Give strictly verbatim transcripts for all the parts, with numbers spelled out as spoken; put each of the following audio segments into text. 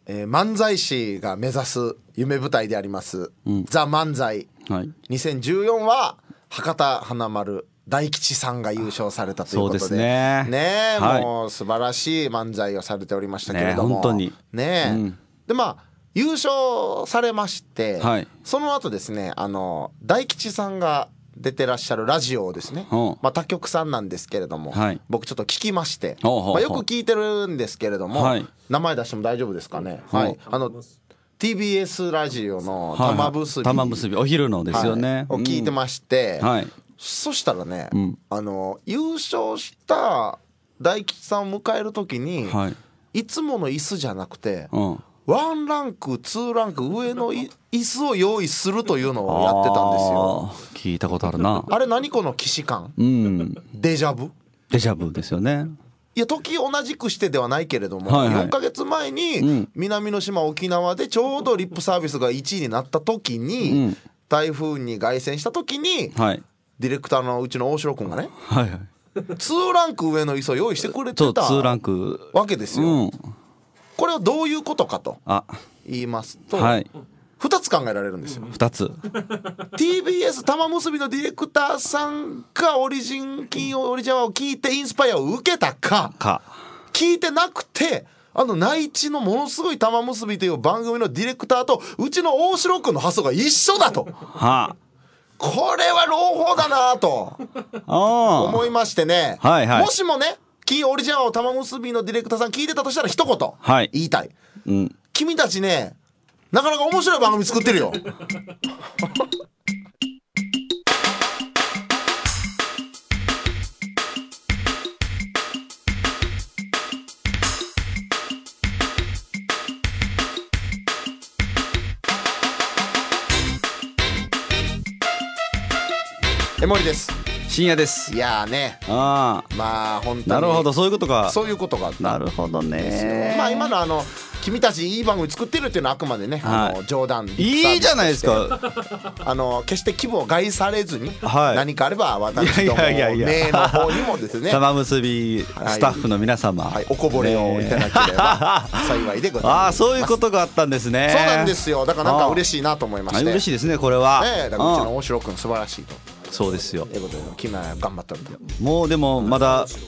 えー、漫才師が目指す夢舞台であります、うん、ザ・漫才、はい、にせんじゅうよんは博多華丸大吉さんが優勝されたということで、 そうですね、 ね、 はい、 もう素晴らしい漫才をされておりましたけれども、 ね、本当にね、うん、でまあ優勝されまして、はい、その後ですね、あの大吉さんが出てらっしゃるラジオをですね、まあ、他局さんなんですけれども、はい、僕ちょっと聞きまして、まあ、よく聞いてるんですけれども、はい、名前出しても大丈夫ですかね、はい、あの ティービーエス ラジオの玉結び、 玉結びお昼のですよね、 はい、を聞いてまして、うん、はい、そしたらね、うん、あの優勝した大吉さんを迎える時に、はい、いつもの椅子じゃなくて、うん、ワンランクツーランク上の椅子を用意するというのをやってたんですよ。 聞いたことあるな。 あれ何この既視感、うん、デジャブデジャブですよね。 いや時同じくしてではないけれども、はいはい、よんかげつまえに南の島沖縄でちょうどリップサービスがいちいになった時に、うん、台風に凱旋した時に、はい、ディレクターのうちの大城君がね、はいはい、にランク上の椅子を用意してくれてたわけですよ、うん、これはどういうことかと言いますと、はい、ふたつ考えられるんですよ。 ふたつティービーエス 玉結びのディレクターさんがオリジン金曜オリジャワを聞いてインスパイアを受けたか、か聞いてなくてあの内地のものすごい玉結びという番組のディレクターとうちの大城君の発想が一緒だと、はあ、これは朗報だなと思いましてね、はいはい、もしもね金曜オリジナルを玉結びのディレクターさん聞いてたとしたら一言言いたい、はい、うん、君たちねなかなか面白い番組作ってるよ江森です。 深夜です。 いやーね、あまあ本当になるほど、そういうことか。 そういうことがあった。 なるほどね。 まあ今のあの君たちいい番組作ってるっていうのはあくまでね、はい、あの冗談いいじゃないですか。 あの決して規模を害されずに、はい、何かあれば私ども名の方にもですね玉結びスタッフの皆様、 はいはい、おこぼれをいただければ幸いでございます。 ああそういうことがあったんですね。 そうなんですよ。だからなんか嬉しいなと思いまして。 嬉しいですねこれは、 ね、だからうちの大城君素晴らしいと。 そうですよ。 君は頑張ったんだよ。 もうでもまだす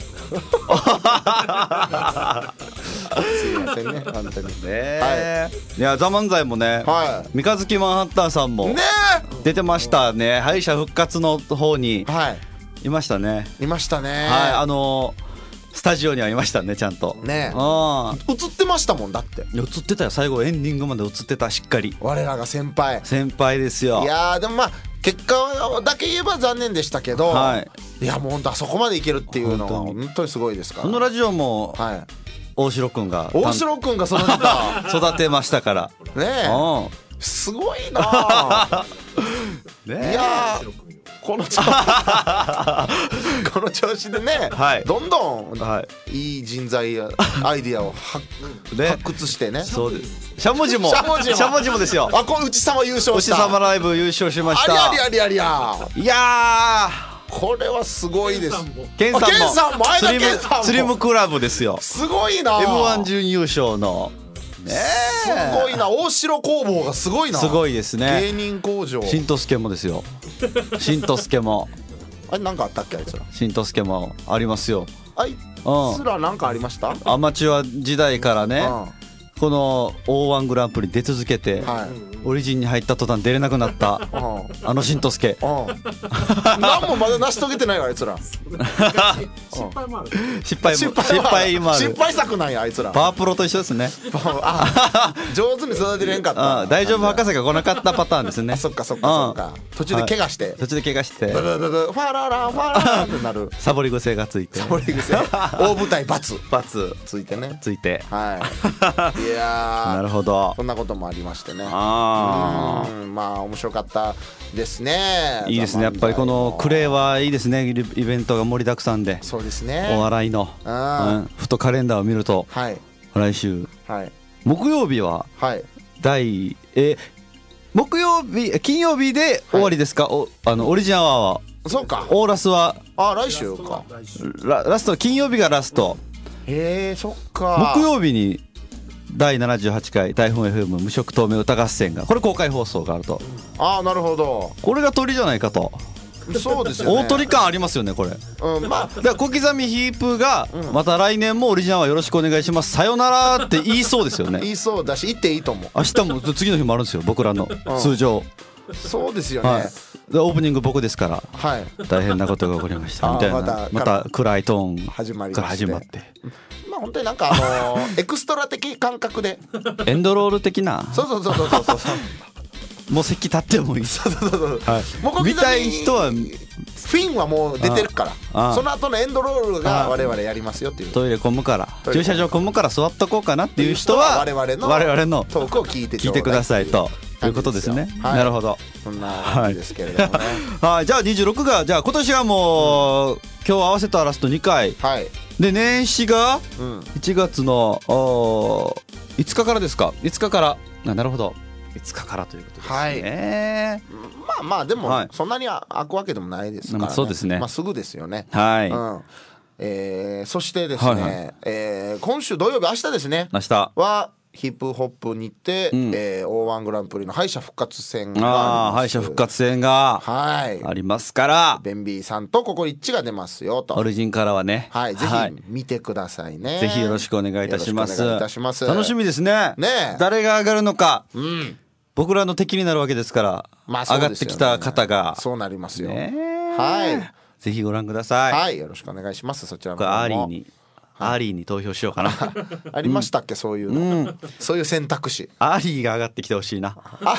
いませんね本当にね、はい、いやザ漫才もね、はい、三日月マンハッタンさんも出てましたね。敗者復活の方にいましたね。 いましたね。はい、 あのスタジオにはいましたねちゃんとね。 あ映ってましたもんだって。 映ってたよ。最後エンディングまで映ってたしっかり。 我らが先輩先輩ですよ。 いやでもまあ結果だけ言えば残念でしたけど、はい、いやもう本当あそこまでいけるっていうのは本当にすごいですから。 このラジオも、はい、大城くんが大城くんが育てた育てましたからねえ、すごいなねえ。いやこの調子この調子でね、はい、どんどん、はい、いい人材やアイディアを発掘してね。 そうです。しゃもじもしゃもじも、しゃもじもですよ。 あ、これ内様優勝した。 内様ライブ優勝しました。 ありゃりゃりゃりゃ。 いやこれはすごいです。 ケンさんもケンさんも前田ケンさんもスリムクラブですよ。 すごいな。 エムワン準優勝のねえ、 すごいな。大城工房がすごいな。 すごいですね。 芸人工場。 しんとすけもですよ。しんとすけもあれなんかあったっけあいつら。 しんとすけもありますよ。 あいつらなんかありました。 アマチュア時代からね、うん、この オーワン グランプリ出続けて、はい、オリジンに入った途端出れなくなった、うん、あのしんとすけ、うん、 何もまだ成し遂げてないわあいつら。 失敗もある。失敗も失敗もある。 失敗作なんやあいつら。 パワープロと一緒ですね。 あ上手に育てれんかった。 あ大丈夫博士が来なかったパターンですね。 あそっかそっかそっか。途中で怪我して、はい、 途中で怪我してブブブブファララファララってなる。 サボり癖がついて。 サボり癖。大舞台罰罰ついてね。 ついて。 はい。いやなるほど。 そんなこともありましてね。ああまあ面白かったですね。 いいですね。やっぱりこのクレイはいいですね。イベントが盛りだくさんで。 そうですね。 お笑いの、うん、ふとカレンダーを見ると、はい、来週、はい、木曜日は、はい、第え木曜日金曜日で終わりですか、はい、おあのオリジンアワーは。 そうか。 オーラスはあ来週か。 ラ, ラスト金曜日がラスト。 へえそっか。 木曜日にだいななじゅうはちかい台風 エフエム 無色透明歌合戦がこれ公開放送があると。 ああなるほど。 これが鳥じゃないかと。 そうですよね。 大鳥感ありますよねこれ。 うんまあだから小刻みヒープがまた来年もオリジナルはよろしくお願いしますさよならって言いそうですよね。 言いそうだし言っていいと思う。 明日も次の日もあるんですよ僕らの通常、 うん、そうですよね、 はい、でオープニング僕ですから、 はい、 大変なことが起こりましたみたいなまた、また暗いトーンから始まってまあ本当になんかあのー、エクストラ的感覚でエンドロール的なそうそうそうそうそうそうもう席立ってもいい。 そうそうそうそう、 はい、もう見たい人はフィンはもう出てるからその後のエンドロールが我々やりますよっていう。 トイレ混むから駐車場混むから座っとこうかなっていう人は我々の我々のトークを聞いて聞いてくださいということですね。はい、なるほど。 そんな感じですけれどもね。 はい、じゃあにじゅうろくがじゃあ今年はもう、うん、今日合わせたラストにかい、はい、で年始がいちがつのいつかからですか。いつかからあなるほどいつかからということですね。 はい、まあまあでもそんなに開くわけでもないですからね。 そうですね。 まあすぐですよね。 はい。 うんえー、そしてですね、はいはいえー、今週土曜日明日ですね。 明日はヒップホップにて、うんえー、オーワン グランプリの敗者復活戦があります。 あ敗者復活戦がありますから、はい、 ベンビーさんとココリッチが出ますよと。 オリジンからはね、 はい、ぜひ見てくださいね。 ぜひよろしくお願いいたします。 よろしくお願いいたします。 楽しみですね。 ね誰が上がるのか。 うん僕らの敵になるわけですから、まあそうですよね、上がってきた方がそうなりますよ、 ね、 はいぜひご覧ください。 はいよろしくお願いします。そちらの方もアーリーに、はい、アーリーに投票しようかなありましたっけ、うん、そういうの、うん、そういう選択肢アーリーが上がってきてほしいな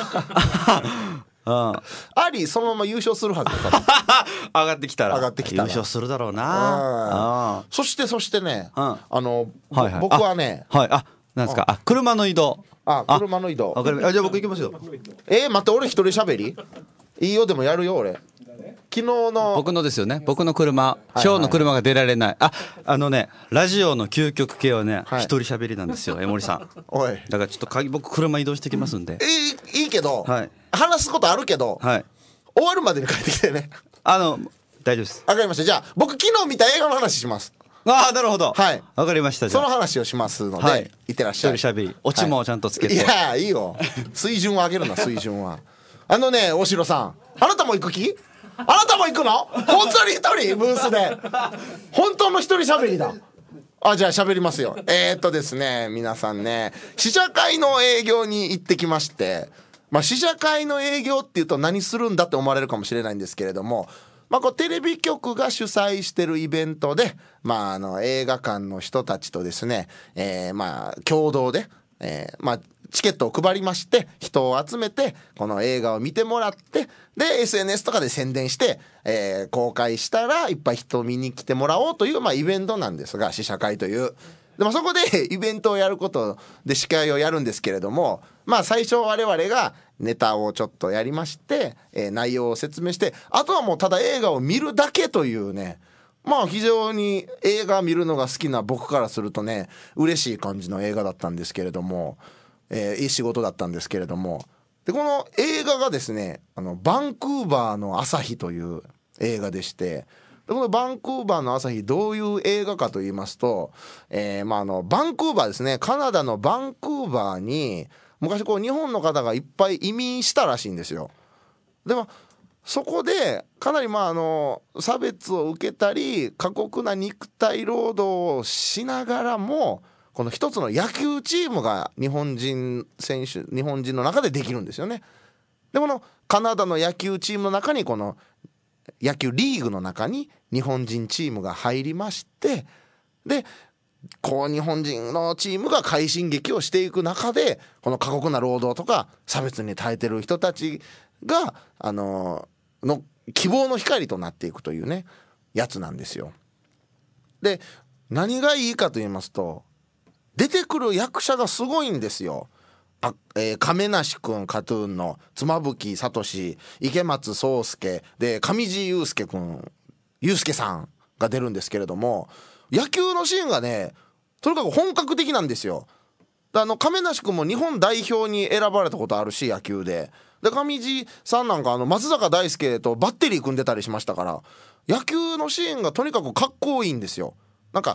アーリーそのまま優勝するはずだ上がってきたら上がってきたら優勝するだろうな。 そしてそしてね、うん、あの、 はいはい、 僕はねあ、はい、あなんですか、あ車の移動あ車の移動ああじゃあ僕行きますよ。 えー、待って俺一人喋りいいよ。でもやるよ俺。昨日の僕のですよね。僕の車ショーの車が出られない。ああのねラジオの究極系はね一、はい、人喋りなんですよ江森さん。 おいだからちょっと鍵僕車移動してきますんで。 いいいいけど、はい、話すことあるけど、 はい、 終わるまでに帰ってきてね。あの大丈夫です。 わかりました。じゃあ僕昨日見た映画の話します。 ああなるほど。 はいわかりました。 その話をしますので、はい、いってらっしゃい。 一人喋りオチもちゃんとつけて、 はい、いやいいよ水準を上げるな水準はあのね大城さんあなたも行く気？あなたも行くの？本当に一人ブースで本当の一人喋りだ。あじゃあ喋りますよ。えー、っとですね皆さんね試写会の営業に行ってきまして、まあ試写会の営業っていうと何するんだって思われるかもしれないんですけれども、まあ、こうテレビ局が主催してるイベントで、まあ、あの映画館の人たちとですね、えー、まあ共同で、えー、まあチケットを配りまして人を集めてこの映画を見てもらってで エスエヌエス とかで宣伝して、えー、公開したらいっぱい人を見に来てもらおうという、まあ、イベントなんですが試写会という。でもそこでイベントをやることで司会をやるんですけれども、まあ最初我々がネタをちょっとやりまして、えー、内容を説明してあとはもうただ映画を見るだけというね、まあ非常に映画見るのが好きな僕からするとね嬉しい感じの映画だったんですけれども、えー、いい仕事だったんですけれども、でこの映画がですねあのバンクーバーの朝日という映画でして、でこのバンクーバーの朝日どういう映画かと言いますと、えーまあ、あのバンクーバーですね、カナダのバンクーバーに昔こう日本の方がいっぱい移民したらしいんですよ。でもそこでかなりまああの差別を受けたり過酷な肉体労働をしながらもこの一つの野球チームが日本人選手日本人の中でできるんですよね。でこのカナダの野球チームの中にこの野球リーグの中に日本人チームが入りまして、でこう日本人のチームが快進撃をしていく中でこの過酷な労働とか差別に耐えてる人たちがあのの希望の光となっていくというねやつなんですよ。で何がいいかと言いますと出てくる役者がすごいんですよ。あえー、亀梨くんカトゥーンの妻夫木聡、池松壮亮で上地雄介くん雄介さんが出るんですけれども、野球のシーンがねとにかく本格的なんですよ。あの亀梨くんも日本代表に選ばれたことあるし野球で、で上地さんなんかあの松坂大輔とバッテリー組んでたりしましたから野球のシーンがとにかくかっこいいんですよ。なんか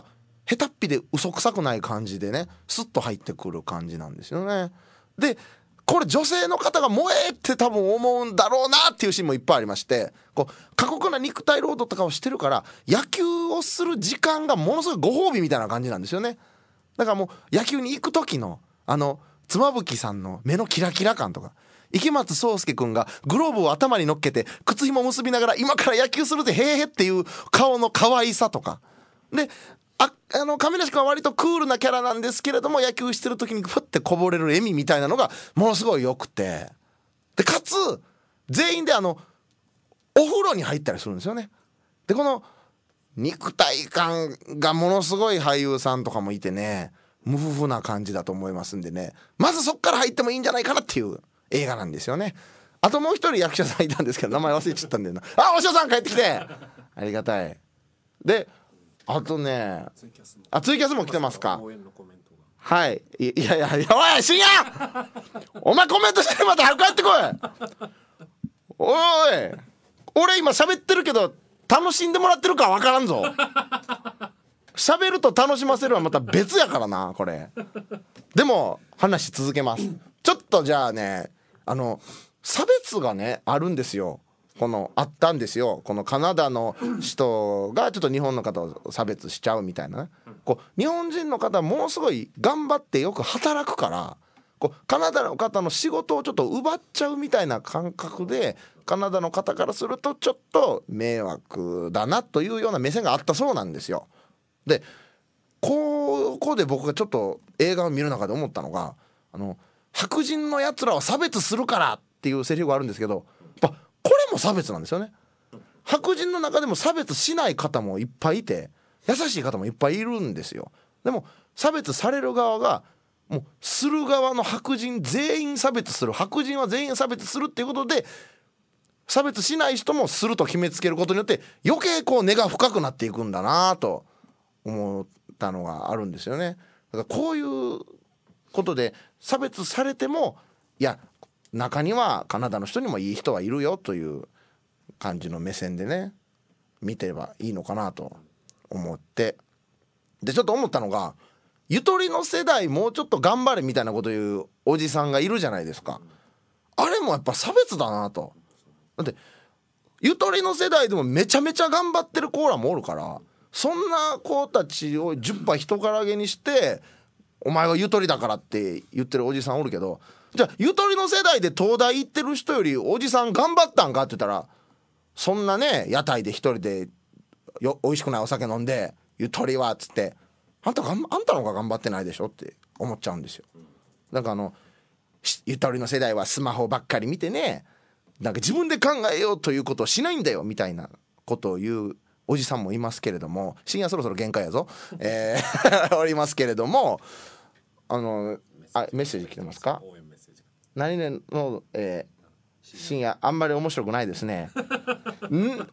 下手っぴで嘘くさくない感じでねスッと入ってくる感じなんですよね。でこれ女性の方が萌えって多分思うんだろうなっていうシーンもいっぱいありまして、こう過酷な肉体労働とかをしてるから野球をする時間がものすごいご褒美みたいな感じなんですよね。だからもう野球に行く時のあの妻夫木さんの目のキラキラ感とか、池松壮亮君がグローブを頭に乗っけて靴紐結びながら今から野球するぜへーへっていう顔の可愛さとかで、ああの亀梨君は割とクールなキャラなんですけれども野球してる時にふってこぼれる笑みみたいなのがものすごい良くて、でかつ全員であのお風呂に入ったりするんですよね。でこの肉体感がものすごい俳優さんとかもいてね、無夫婦な感じだと思いますんでね、まずそっから入ってもいいんじゃないかなっていう映画なんですよね。あともう一人役者さんいたんですけど名前忘れちゃったんだよな。あ、おしおさん帰ってきてありがたい。であとね、あツイキャスも来てますか。はい、いやいやいや、おい深夜お前コメントしてる、また早く帰ってこいおい、俺今喋ってるけど楽しんでもらってるか分からんぞ。喋ると楽しませるはまた別やからなこれ。でも話続けます。ちょっとじゃあね、あの差別がねあるんですよ。このあったんですよ。このカナダの人がちょっと日本の方を差別しちゃうみたいなね。こう日本人の方はものすごい頑張ってよく働くから、こうカナダの方の仕事をちょっと奪っちゃうみたいな感覚で、カナダの方からするとちょっと迷惑だなというような目線があったそうなんですよ。でここで僕がちょっと映画を見る中で思ったのが、あの白人のやつらは差別するからっていうセリフがあるんですけど、やっぱこれも差別なんですよね。白人の中でも差別しない方もいっぱいいて、優しい方もいっぱいいるんですよ。でも差別される側がもうする側の白人全員差別する、白人は全員差別するっていうことで、差別しない人もすると決めつけることによって余計こう根が深くなっていくんだなと思ったのがあるんですよね。だからこういうことで差別されても、いや中にはカナダの人にもいい人はいるよという感じの目線でね見てればいいのかなと思って、でちょっと思ったのが、ゆとりの世代もうちょっと頑張れみたいなこと言うおじさんがいるじゃないですか。あれもやっぱ差別だなと。だってゆとりの世代でもめちゃめちゃ頑張ってるコーラもおるから、そんな子たちをじゅっぱい人からげにしてお前はゆとりだからって言ってるおじさんおるけど、じゃあゆとりの世代で東大行ってる人よりおじさん頑張ったんかって言ったら、そんなね屋台で一人でよ美味しくないお酒飲んでゆとりはっつってあんたがんあんたの方が頑張ってないでしょって思っちゃうんですよ。なんかあのゆとりの世代はスマホばっかり見てね、なんか自分で考えようということをしないんだよみたいなことを言うおじさんもいますけれども、深夜そろそろ限界やぞ、えー、おりますけれども、あのあメッセージ来てますか。何々の、えー、深夜あんまり面白くないですねんおい分か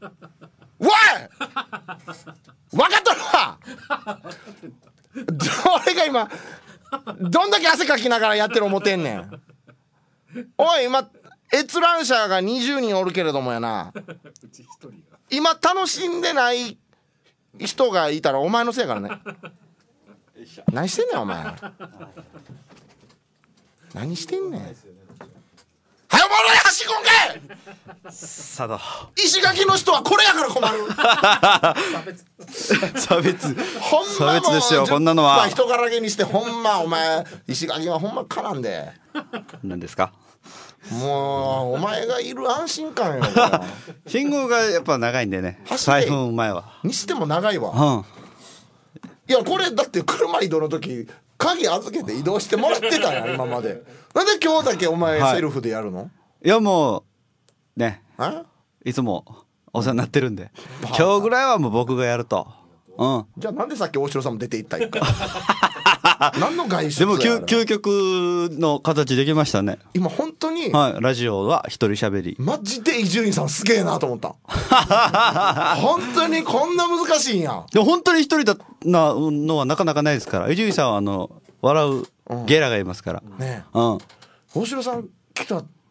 ったな俺が今どんだけ汗かきながらやってる思てんねん。おい今閲覧者がにじゅうにんおるけれどもやな、今楽しんでない人がいたらお前のせいやからね。何してんねんお前何してんねん。はよもろやはしごんかいさだ石垣の人はこれやから困る差別差別ほんま差別ですよこんなのは。 人からげにしてほんまお前石垣はほんま絡んで何ですか。 もうお前がいる安心感よ信号がやっぱ長いんでね、さんぷんまえはにしても長いわ、 うん、 いやこれだって車移動の時鍵預けて移動してもらってたやん今まで。なんで今日だけお前セルフでやるの。はい、 いやもうねいつもお世話になってるんで今日ぐらいはもう僕がやると、うん、 じゃあなんでさっき大城さんも出ていった一回何の外出でも究究極の形できましたね今本当に、 はい、ラジオは一人喋り。 マジで伊集院さんすげえなと思った本当にこんな難しいんや。 でも本当に一人だなのはなかなかないですから。伊集院さんはあの笑うゲラがいますから、 うん、ねえ、 うん、 大城さん来た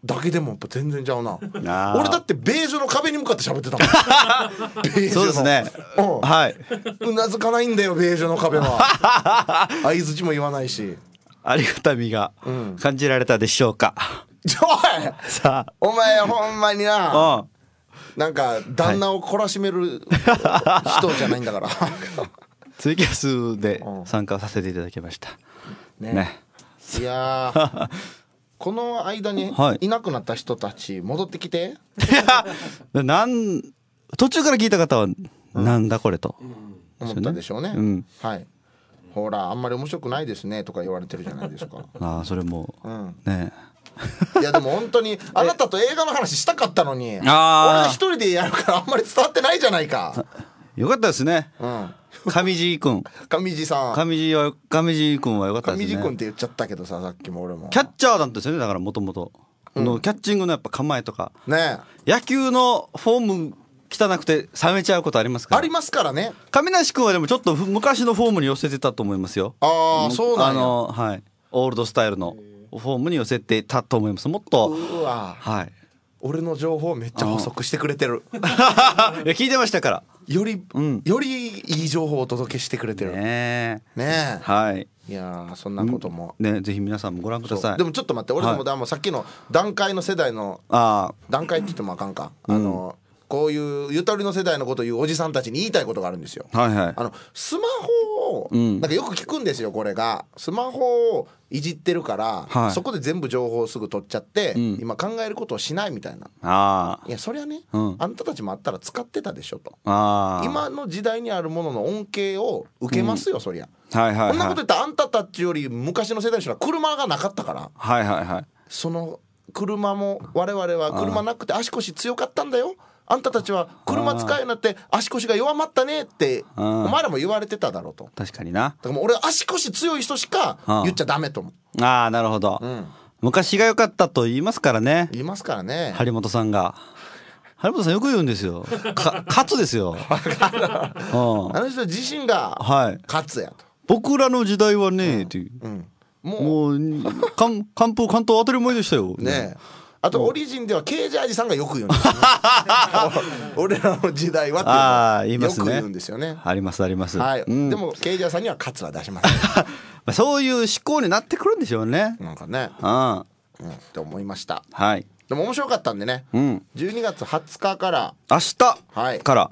だけでもやっぱ全然ちゃうな。俺だってベージュの壁に向かって喋ってたもんベージュのそうですね、うん、はい。 うなずかないんだよベージュの壁は相づちも言わないし。 ありがたみが感じられたでしょうか、 うん、おいさあお前ほんまにな、うん、なんか旦那を懲らしめる人じゃないんだからツイキャスで参加させていただきました、うん、ね, ねいやこの間にいなくなった人たち戻ってきて、 はい、なん途中から聞いた方はなんだこれと、 うん、思ったでしょうね、うん、はい。ほらあんまり面白くないですねとか言われてるじゃないですか。 ああそれも、うん、ねいやでも本当にあなたと映画の話したかったのに俺が一人でやるからあんまり伝わってないじゃないか。 よかったですね、うん、上地君上地さん上地は上地君はよかったですね。 上地君って言っちゃったけどささっきも俺もキャッチャーなんですよね。だからもともとキャッチングのやっぱ構えとか、ね、野球のフォーム汚くて冷めちゃうことありますから。 ありますからね。 亀梨君はでもちょっと昔のフォームに寄せてたと思いますよ。 ああそうなんや。あの、 はい、オールドスタイルのフォームに寄せてたと思います。もっとうわ、 はい、 俺の情報めっちゃ補足してくれてるいや聞いてましたからより、うん、よりいい情報をお届けしてくれてるねえねえ、 はい。 いやそんなことも、 ね、ぜひ皆さんもご覧ください。 でもちょっと待って俺でも、はい、もうさっきの段階の世代のあ段階って言ってもあかんか、うん、あのこういうゆとりの世代のことを言うおじさんたちに言いたいことがあるんですよ、はいはい、あのスマホを、うん、なんかよく聞くんですよこれがスマホをいじってるから、はい、そこで全部情報をすぐ取っちゃって、うん、今考えることをしないみたいな。あいやそりゃね、うん、あんたたちもあったら使ってたでしょと。あ今の時代にあるものの恩恵を受けますよ、うん、そりゃ、はいはいはい、こんなこと言ったらあんたたちより昔の世代の人は車がなかったから、はいはいはい、その車も我々は車なくて足腰強かったんだよ。あんたたちは車使うようになって足腰が弱まったねってお前らも言われてただろうと。 確かにな。 だからもう俺は足腰強い人しか言っちゃダメと思う。 ああなるほど、うん、昔が良かったと言いますからね。 言いますからね張本さんが。張本さんよく言うんですよ。か勝つですよあの人自身が勝つやと、はい、 僕らの時代はね、うん、っていう、うん、もう関東関東当たり前でしたよねえ。あとオリジンではケージャージさんがよく言うんですよね俺らの時代はっていうのをよく言うんですよね。 ありますあります、 はい、うん、でもケージャーさんにはカツは出しませんそういう思考になってくるんでしょうね。 なんかね、うん、うん、って思いました。 はい。 でも面白かったんでね、うん、じゅうにがつはつかから明日から、はい、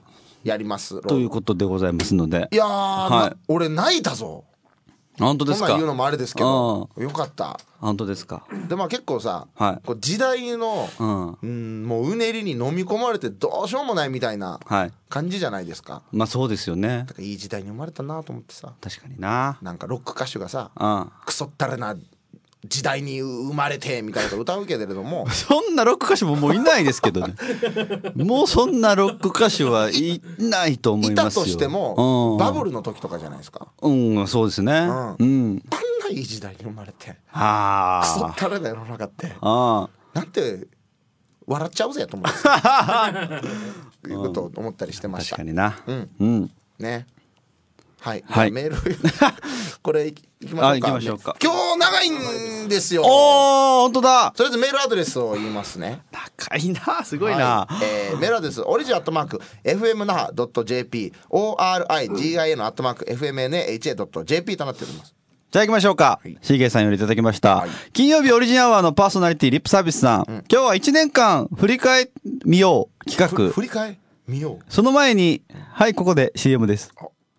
やりますということでございますので。 いやー、はい、俺泣いたぞ。 本当ですか。 そんなん言うのもあれですけどよかった。 本当ですか。 でまあ結構さ、はい、こう時代の、うんうん、もううねりに飲み込まれてどうしようもないみたいな感じじゃないですか、はい、 まあそうですよね。 だからいい時代に生まれたなと思ってさ。 確かにな。なんかロック歌手がさ、うん、クソったれな時代に生まれてみたいなこと歌うけれどもそんなロック歌手ももういないですけどねもうそんなロック歌手はいないと思いますよ。 いたとしても、うん、バブルの時とかじゃないですか。 うんそうですね、うんうん、 あんないい時代に生まれてあクソったれな世の中ってあなんて笑っちゃうぜと思っていうことを思ったりしてました。 確かにな、 うんうん、ねはい、はい、メールこれいきましょうか。行きましょうか。今日長いんですよ。 おー本当だ。 とりあえずメールアドレスを言いますね。 高いなすごいな、 はいえー、メールアドレスオリジンアットマーク エフエムナハドットジェーピー オーアールアイジーアイエヌ アットマーク エフエムエヌエイチエードットジェーピー となっております。 じゃあ行きましょうか。シーゲーさんよりいただきました、はい、金曜日オリジンアワーのパーソナリティリップサービスさん、うん、今日はいちねんかん振り返みよう企画。 振り返みよう。 その前にはいここで シーエム です。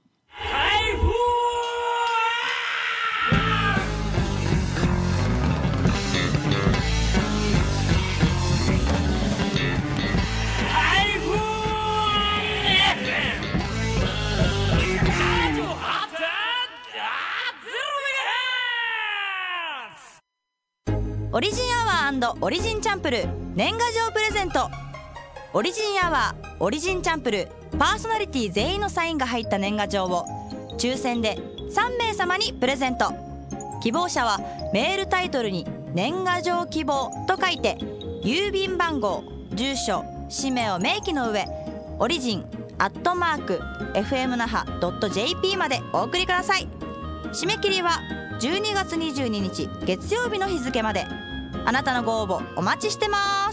オリジンアワー&オリジンチャンプルー年賀状プレゼント。オリジンアワーオリジンチャンプルーパーソナリティ全員のサインが入った年賀状を抽選でさんめいさまにプレゼント。希望者はメールタイトルに年賀状希望と書いて郵便番号住所氏名を明記の上オリジンアットマーク エフエムナハドットジェーピー までお送りください。締め切りはじゅうにがつにじゅうににち月曜日の日付まで。 あなたのご応募お待ちしてます。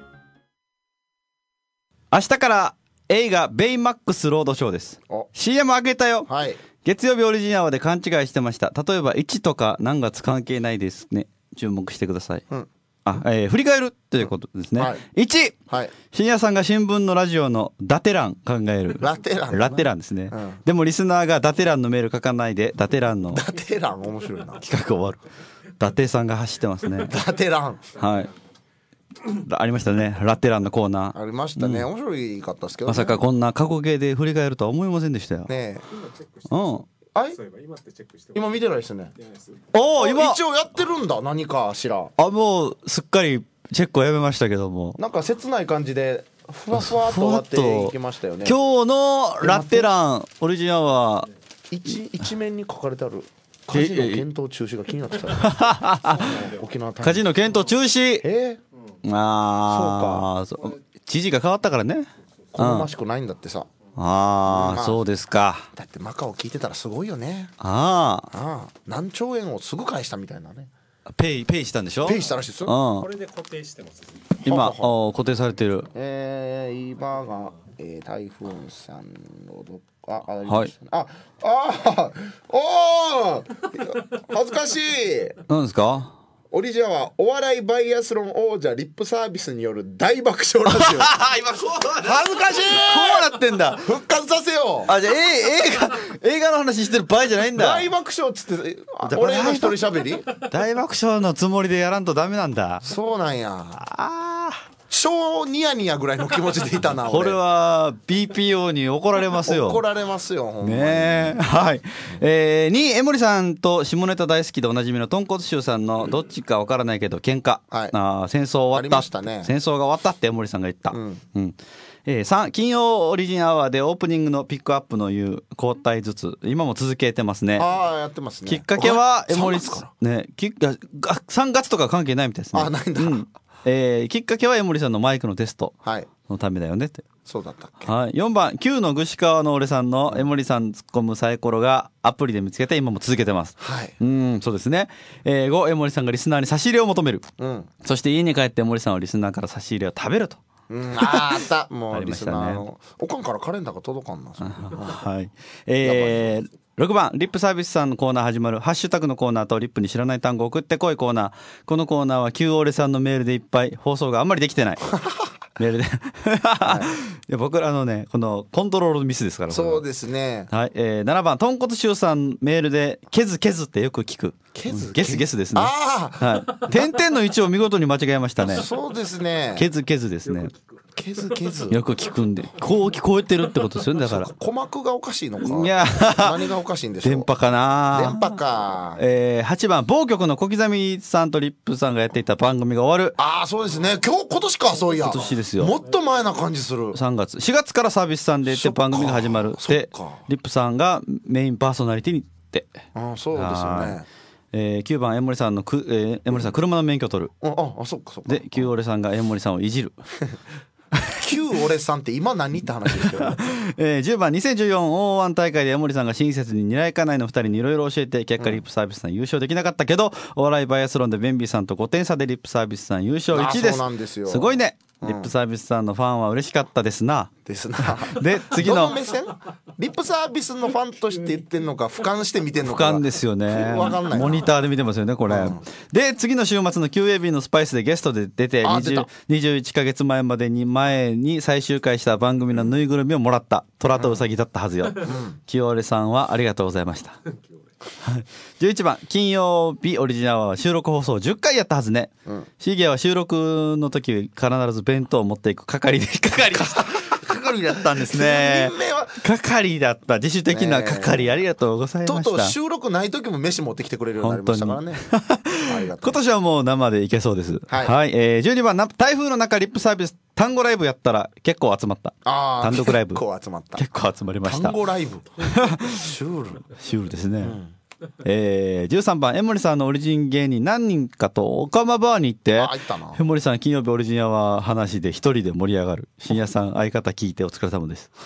明日から映画ベイマックスロードショーです。 シーエム 開けたよ、 はい、 月曜日オリジンアワーで勘違いしてました。例えばいちとか何月関係ないですね。注目してください、うんあえー、振り返るということですね、はい、いち、はい、深夜さんが新聞のラジオのダテ欄考えるラテ欄ラテ欄ですね、うん、でもリスナーがダテ欄のメール書かないでダテ欄のダテ欄面白いな企画終わる。ダテさんが走ってますね。 ダテ欄はいありましたね。ラテ欄のコーナーありましたね、うん、面白いかったですけど、ね、 まさかこんな過去形で振り返るとは思いませんでしたよねえ。 うんはい、今見てないですね。 おお、今一応やってるんだ。何かしら。 あ、もうすっかりチェックをやめましたけども、 なんか切ない感じでふわふわっと終わっていきましたよね。 今日のラテ欄オリジンアワー一, 一面に書かれてあるカジノ検討中止が気になってた、ね、沖縄カジノ検討中止。 えー、 ああそうか、知事が変わったからね。 好ましくないんだってさ。 ああ、まあ、そうですか。 だってマカオ聞いてたらすごいよね。 ああ、 ああ何兆円をすぐ返したみたいなね。 ペイペイしたんでしょ。 ペイしたらしいですよ、 うん、 これで固定してます今。ははは固定されてる。 えー、今が、えー、台風さんのどああ、 はい、 ああおー恥ずかしい。 何ですか。 オリジアはお笑いバイアスロン王者リップサービスによる大爆笑ラジオ。 今そう恥ずかしい。こうなってんだ。 復活させよう。 あ、じゃあ、え映画映画の話してる場合じゃないんだ。 大爆笑っつって俺の一人喋り大爆笑のつもりでやらんとダメなんだ。 そうなんや。 あー、 超ニヤニヤぐらいの気持ちでいたな。 これは ビーピーオー に怒られますよ。 怒られますよほんまにね。はい、えー、に江森さんと下ネタ大好きでおなじみの豚骨臭さんのどっちかわからないけど喧嘩、はい、あ戦争終わった、ね、戦争が終わったって江森さんが言った、うんうん。えー、さん金曜オリジンアワーでオープニングのピックアップの言う交代ずつ今も続けてますね。 ああやってますね。 きっかけは江森さんね、きさんがつとか関係ないみたいですね。 あないんだ、うん。 えー、きっかけは江森さんのマイクのテストのためだよねって、はい、 そうだったっけ、 はい、よんばんきゅうの串川の俺さんの江森さん突っ込むサイコロがアプリで見つけて今も続けてます、 はい、 うんそうですね、えー、ご江森さんがリスナーに差し入れを求める、うん、そして家に帰って江森さんはリスナーから差し入れを食べると、 うん、ああったもうリスナーのおかんからカレンダーが届かんなはい、えーろくばんリップサービスさんのコーナー始まるハッシュタグのコーナーとリップに知らない単語を送ってこいコーナー。このコーナーは旧オレさんのメールでいっぱい、放送があんまりできてないメールで、はい、いや僕らのねこのコントロールミスですから。 そうですね、 はい、えー、ななばん豚骨臭さんメールでケズケズってよく聞くケズゲスゲスですね。 ああ、 はい、点々の位置を見事に間違えましたね。 そうですね、 ケズケズですね。 ケズケズよく聞くんでこう聞こえてるってことですよね。だから鼓膜がおかしいのか。 いや何がおかしいんでしょう。 電波かな。 電波か、 えー、はちばん某局の小刻みさんとリップさんがやっていた番組が終わる。 ああそうですね。今日今年か。そういや今年ですよ。 もっと前な感じする。 さんがつしがつからサービスさんでって番組が始まるでリップさんがメインパーソナリティにって。 ああそうですよね。 えー、きゅうばん江森さんのく、えー、江森さん車の免許取る。 あああそっかそっか。 で旧オレさんが江森さんをいじる旧俺さんって今何って話ですけど、 えー、じゅうばんにせんじゅうよんオーワン大会で江森さんが親切にニライカナイのふたりにいろいろ教えて結果リップサービスさん優勝できなかったけど、うん、お笑いバイアスロンでベンビーさんとごてん差でリップサービスさん優勝いちいです。 そうなんですよ。 すごいね、リップサービスさんのファンは嬉しかったですな。 ですな。 で次のどの目線？リップサービスのファンとして言ってんのか俯瞰して見てんのか。 俯瞰ですよね。 分かんない。 モニターで見てますよねこれ、うん、で次の週末の キューエービー のスパイスでゲストで出てにじゅう、にじゅういっかげつまえまでに前に最終回した番組のぬいぐるみをもらった虎とウサギだったはずよ、うん、キヨレさんはありがとうございましたじゅういちばん金曜日オリジナルは収録放送じゅっかいやったはずね、うん、シゲは収録の時必ず弁当を持っていく係で係でした係だったんですね。係だった自主的な係、ありがとうございました。 とうとう収録ない時も飯持ってきてくれるようになりましたからねありがとう。 今年はもう生でいけそうです。はい、はい、えー、じゅうにばん台風の中リップサービス単語ライブやったら結構集まった。あ単独ライブ結構集まった結構集まりました。 単語ライブシュールシュールですね、うん。えー、じゅうさんばん江森さんのオリジン芸人何人かとオカマバーに行って江森さん金曜日オリジンアワー話で一人で盛り上がる。深夜さん相方聞いてお疲れ様です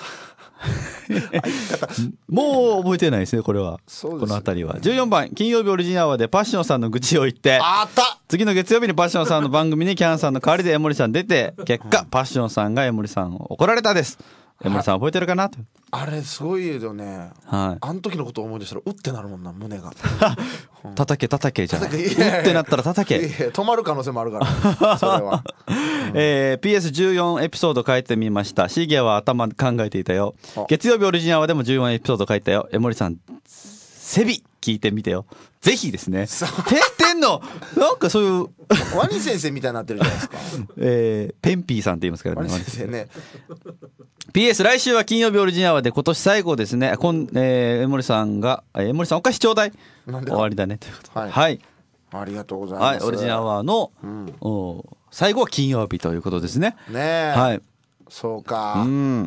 もう覚えてないですねこれは。そうですね、この辺りは。じゅうよんばん金曜日オリジンアワーでパッションさんの愚痴を言ってあった次の月曜日にパッションさんの番組にキャンさんの代わりで江森さん出て、結果パッションさんが江森さんを怒られたです。江森さん覚えてるかなと。 あれすごいよね、はい、あの時のことを思い出したらうってなるもんな、胸が叩け叩けじゃないうってなったら叩け、いやいや止まる可能性もあるからそれは、 うんえー、ピーエスじゅうよん エピソード書いてみました。シゲは頭考えていたよ。月曜日オリジナルでもじゅうよんエピソード書いたよ。江森さんセビ聞いてみてよ。ぜひですね。てってんのなんかそういうワニ先生みたいになってるじゃないですかえー、ペンピーさんって言いますからね。 ワニ先生ね。 ピーエス 来週は金曜日オリジナルアワーで今年最後ですね。こん、えー、江森さんが江森さんお菓子ちょうだい。終わりだねということで、はい、はい、 ありがとうございます。 はい、オリジナルアワーの、うん、お最後は金曜日ということですね。 ねえ、 はい、 そうか、うん、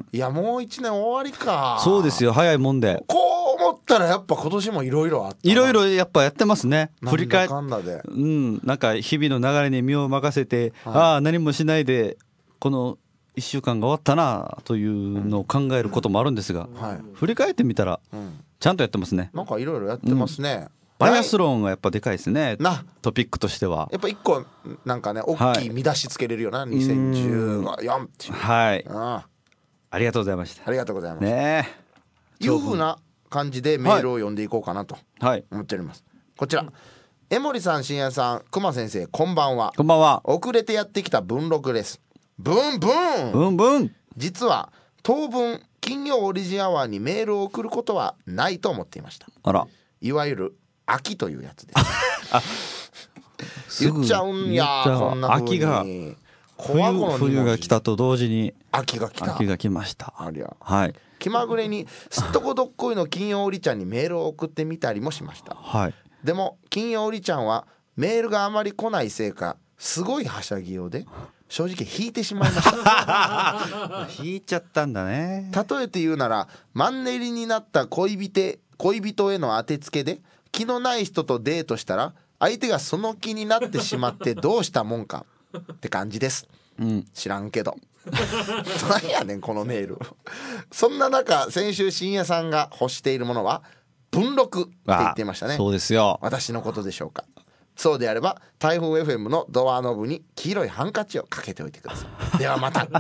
いやもう一年終わりか。 そうですよ、早いもんで。 こう思ったらやっぱ今年もいろいろあった。 いろいろやっぱやってますね。 振り返って、うん、なんか日々の流れに身を任せて、はい、ああ何もしないでこのいっしゅうかんが終わったなというのを考えることもあるんですが、うんはい、振り返ってみたら、うん、ちゃんとやってますね。 なんかいろいろやってますね、うん、 バイアスロンがやっぱでかいですね。なトピックとしてはやっぱ一個なんかね大きい見出しつけれるよな、はい、にせんじゅうよんっていう、 はい、うん、ありがとうございました。 ありがとうございました、 ね、 いうふうな感じでメールを読んでいこうかなと思っております、はい、こちら江森さん、深夜さん、熊先生、こんばんは。 こんばんは。 遅れてやってきた文録です。ブンブンブンブン。 実は当分金曜オリジンアワーにメールを送ることはないと思っていました。 あら、 いわゆる秋というやつです言っちゃうんや、こんな風に。秋が冬, 冬が来たと同時に秋が来た。 秋が来ました。 ありゃ、 はい、 気まぐれにすっとこどっこいの金曜おりちゃんにメールを送ってみたりもしました、 はい、 でも金曜おりちゃんはメールがあまり来ないせいかすごいはしゃぎようで正直引いてしまいました引いちゃったんだね。 例えて言うならマンネリになった恋人恋人への当てつけで気のない人とデートしたら相手がその気になってしまってどうしたもんかって感じです、うん、知らんけど何やねんこのメールそんな中先週深夜さんが欲しているものは文録って言っていましたね。 そうですよ。 私のことでしょうか。そうであれば台風 エフエム のドアノブに黄色いハンカチをかけておいてくださいではまた、うん、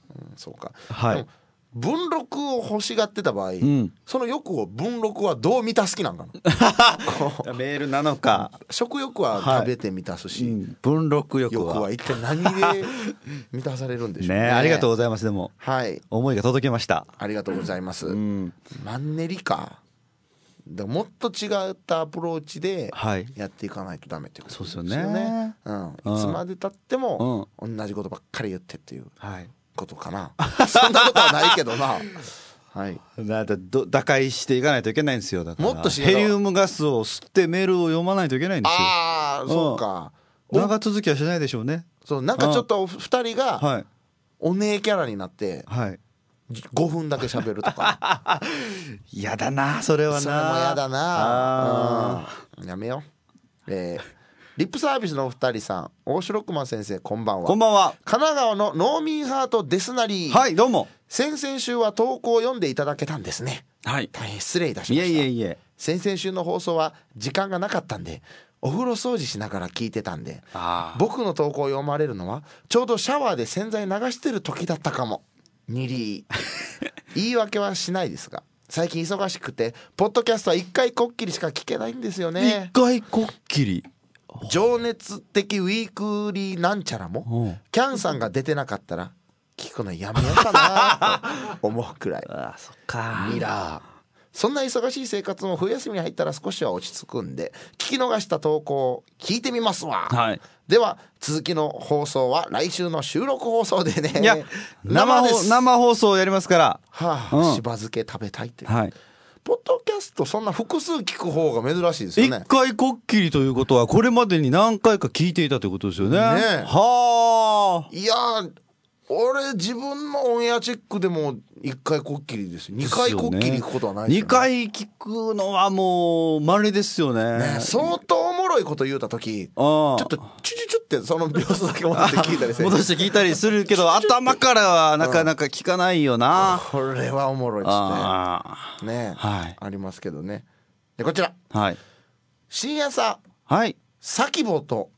そうか、はい、でも文録を欲しがってた場合、うん、その欲を文録はどう満たす気なんかなメールなのか。 食欲は食べて満たすし、はい、うん、 文録欲は欲は一体何で満たされるんでしょう ね, ねありがとうございます。でも、 はい、 思いが届きました。 ありがとうございます、うん、マンネリか。だもっと違ったアプローチでやっていかないとダメってことですよね、はい、そうですよね、うん、いつまでたっても同じことばっかり言ってっていうことかな、はい、そんなことはないけどなはい、 だど打開していかないといけないんですよ。だからもっとヘリウムガスを吸ってメールを読まないといけないんですよ。 ああそうか、 長続きはしないでしょうね。 そうなんかちょっとふたりがお姉キャラになって、はいごふんだけ喋るとかやだなそれはな。 それもやだな、うん、やめよう、えー、リップサービスのお二人さん、大城熊先生、こんばんは。 こんばんは。 神奈川のノーミーハートデスナリー。 はい、どうも。 先々週は投稿を読んでいただけたんですね。 はい、 大変失礼いたしました。 いえいえいえ。 先々週の放送は時間がなかったんでお風呂掃除しながら聞いてたんで、僕の投稿を読まれるのはちょうどシャワーで洗剤流してる時だったかも。にり言い訳はしないですが最近忙しくてポッドキャストはいっかいこっきりしか聞けないんですよね。 いっかいこっきり。 情熱的ウィークリーなんちゃらもキャンさんが出てなかったら聞くのやめようかなと思うくらい。 ああそっか。 ミラーそんな忙しい生活も冬休みに入ったら少しは落ち着くんで聞き逃した投稿を聞いてみますわ、はい、では続きの放送は来週の収録放送でね。 いや生です。生放送やりますから、 はあうん、しば漬け食べたいっていう、はい、ポッドキャストそんな複数聞く方が珍しいですよね。 一回こっきりということはこれまでに何回か聞いていたということですよね。ねはあ。 いや俺自分のオンエアチェックでもいっかいこっきりです。にかいこっきり行くことはないですよね。 にかい聞くのはもう稀ですよ ね, ね。相当おもろいこと言うた時ちょっとチュチュチュってその秒数だけ戻って聞いたりする戻して聞いたりするけど頭からはなかなか聞かないよな、 うん、これはおもろいですね。ね、はい、ありますけどね。でこちら、はい、深夜さはいサキボと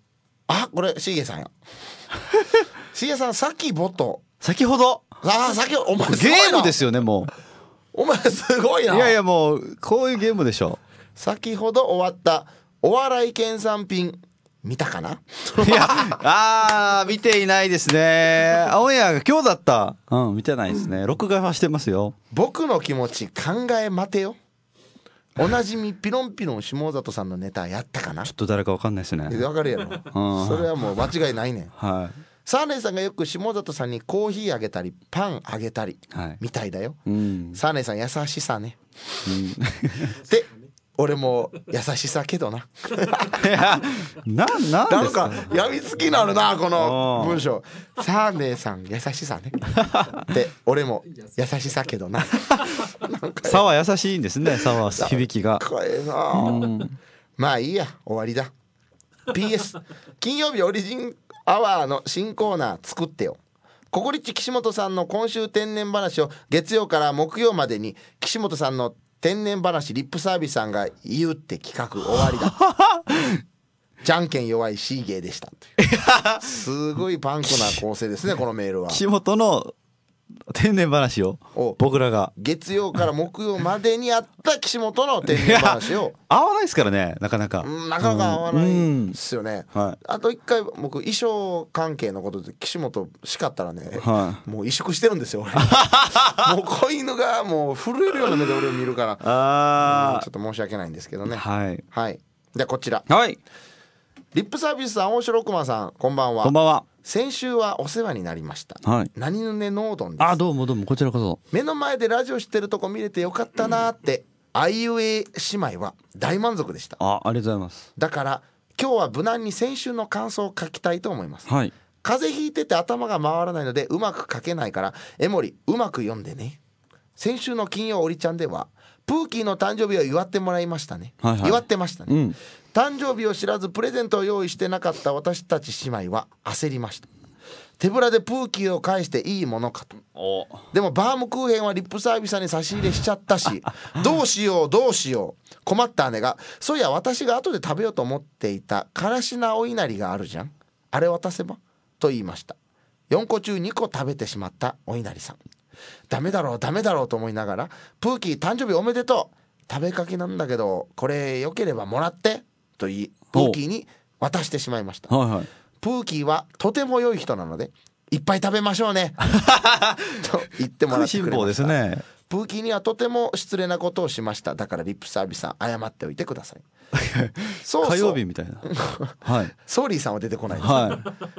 あ、これしげさんやしげさん、先ぼと先ほど、 ああ、先ほど、お前すごいな。 ゲームですよね、もうお前すごいな。 いやいや、もうこういうゲームでしょ。 先ほど終わったお笑い県産品見たかな。 いや、あー見ていないですね。オンエアが今日だった。うん、見てないですね。録画はしてますよ。 僕の気持ち考え待てよ。おなじみピロンピロン下里さんのネタやったかな。 ちょっと誰かわかんないですね。 わかるやろ、うん、それはもう間違いないねん。 はい。 サーネーさんがよく下里さんにコーヒーあげたりパンあげたり、はい、みたいだよ、うん、サーネーさん優しさね、うん、で俺も優しさけどな。 な、なんですか。 なんかやみつきなるなこの文章。サーネーさん優しさね。で俺も優しさけどな。 さは優しいんですね。さは響きが。 かえな、うん、まあいいや、終わりだ。ピーエス 金曜日オリジンアワーの新コーナー作ってよ。ココリッチ岸本さんの今週天然話を月曜から木曜までに岸本さんの天然話リップサービスさんが言うって企画終わりだ。じゃんけん弱いシーゲーでした。すごいパンクな構成ですねこのメールは。 岸本の天然話を僕らが月曜から木曜までにあった岸本の天然話を合わないですからね、なかなかなかなか合わないですよね、うんはい、あと一回僕衣装関係のことで岸本叱ったらね、はい、もう萎縮してるんですよ。もう子犬がもう震えるような目で俺を見るからあ、うん、ちょっと申し訳ないんですけどね。はい、はい、じゃあこちら、はい、リップサービスさん、大城六馬さん、こんばんは。こんばんは。先週はお世話になりました、はい、何ぬねのうどんです。 あ、どうもどうも、こちらこそ。 目の前でラジオしてるとこ見れてよかったなって、あいうえ姉妹は大満足でした。 あ、ありがとうございます。 だから今日は無難に先週の感想を書きたいと思います、はい、風邪ひいてて頭が回らないのでうまく書けないから、江森うまく読んでね。先週の金曜おりちゃんではプーキーの誕生日を祝ってもらいましたね、はいはい、祝ってましたね、うん、誕生日を知らずプレゼントを用意してなかった私たち姉妹は焦りました。手ぶらでプーキーを返していいものかと。でもバームクーヘンはリップサービスに差し入れしちゃったしどうしようどうしよう。困った姉が、そういや私が後で食べようと思っていたからしなお稲荷があるじゃん、あれ渡せばと言いました。よんこ中にこ食べてしまったお稲荷さん、ダメだろうダメだろうと思いながら、プーキー誕生日おめでとう、食べかけなんだけどこれよければもらってと言い、プーキーに渡してしまいました、はいはい、プーキーはとても良い人なのでいっぱい食べましょうねと言ってもらってくれました。ですね。プーキーにはとても失礼なことをしました。だからリップサービスさん謝っておいてください。 そうそう、火曜日みたいな、 はい、ソーリーさんは出てこないです、はい、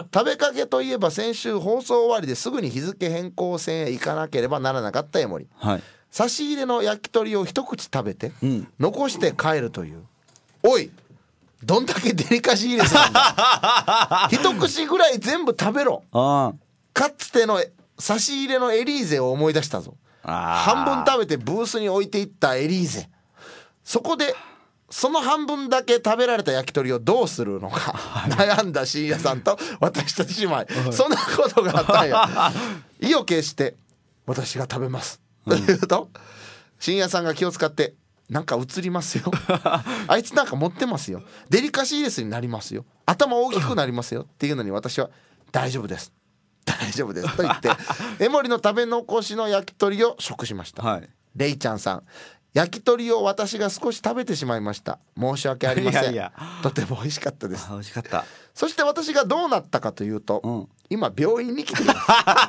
食べかけといえば先週放送終わりですぐに日付変更線へ行かなければならなかった江森、はい、差し入れの焼き鳥を一口食べて、うん、残して帰るという、おいどんだけデリカシーレスなんだ。一口ぐらい全部食べろ。あ、かつての差し入れのエリーゼを思い出したぞ。半分食べてブースに置いていったエリーゼ、そこでその半分だけ食べられた焼き鳥をどうするのか悩んだ深夜さんと私たち姉妹、そんなことがあったんや。意を決して私が食べますと言うと、深夜さんが気を使って、なんか映りますよあいつなんか持ってますよ、デリカシーレスになりますよ、頭大きくなりますよっていうのに、私は大丈夫です大丈夫ですと言って江森の食べ残しの焼き鳥を食しました、はい、レイちゃんさん、焼き鳥を私が少し食べてしまいました。申し訳ありません。いやいや、とても美味しかったです。 美味しかった。 そして私がどうなったかというと、うん、今病院に来ています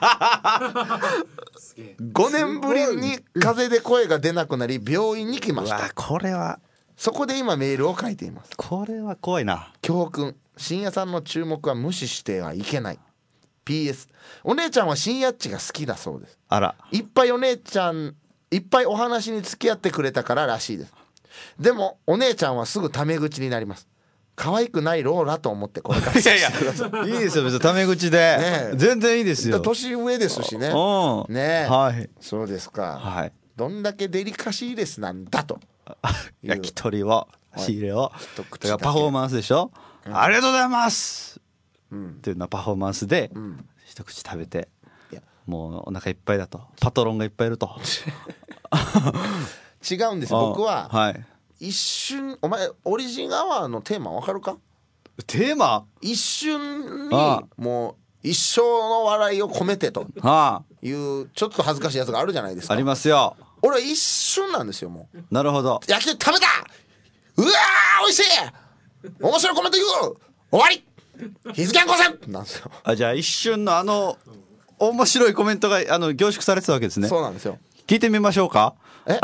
ごねんぶりに風邪で声が出なくなり病院に来ました。うわ、 これはそこで今メールを書いています。 これは怖いな。 京君、深夜さんの注目は無視してはいけない。 ピーエス お姉ちゃんは深夜っちが好きだそうです。あら、いっぱいお姉ちゃんいっぱいお話に付き合ってくれたかららしいです。でもお姉ちゃんはすぐタメ口になります。可愛くないローラと思ってこれからしてください。 いやいやいいですよ、別にタメ口で、ね、全然いいですよ。 年上ですしね。ね、はい、そうですか、はい、どんだけデリカシーレスなんだと焼き鳥を仕入れを、はい、だからパフォーマンスでしょ、うん、ありがとうございます、うん、っていうのはパフォーマンスで、うん、一口食べてもうお腹いっぱいだと、パトロンがいっぱいいると違うんですよ。僕は、はい、一瞬、お前オリジンアワーのテーマわかるか？ テーマ一瞬にもう一生の笑いを込めてというちょっと恥ずかしいやつがあるじゃないですか。 ありますよ。 俺は一瞬なんですよ。もうなるほど。 焼き鳥食べた、うわー美味しい、面白いコメント言う、終わり、日付はごせんなんですよ。 あ、じゃあ一瞬のあの面白いコメントがあの凝縮されてたわけですね。 そうなんですよ。 聞いてみましょうか。 え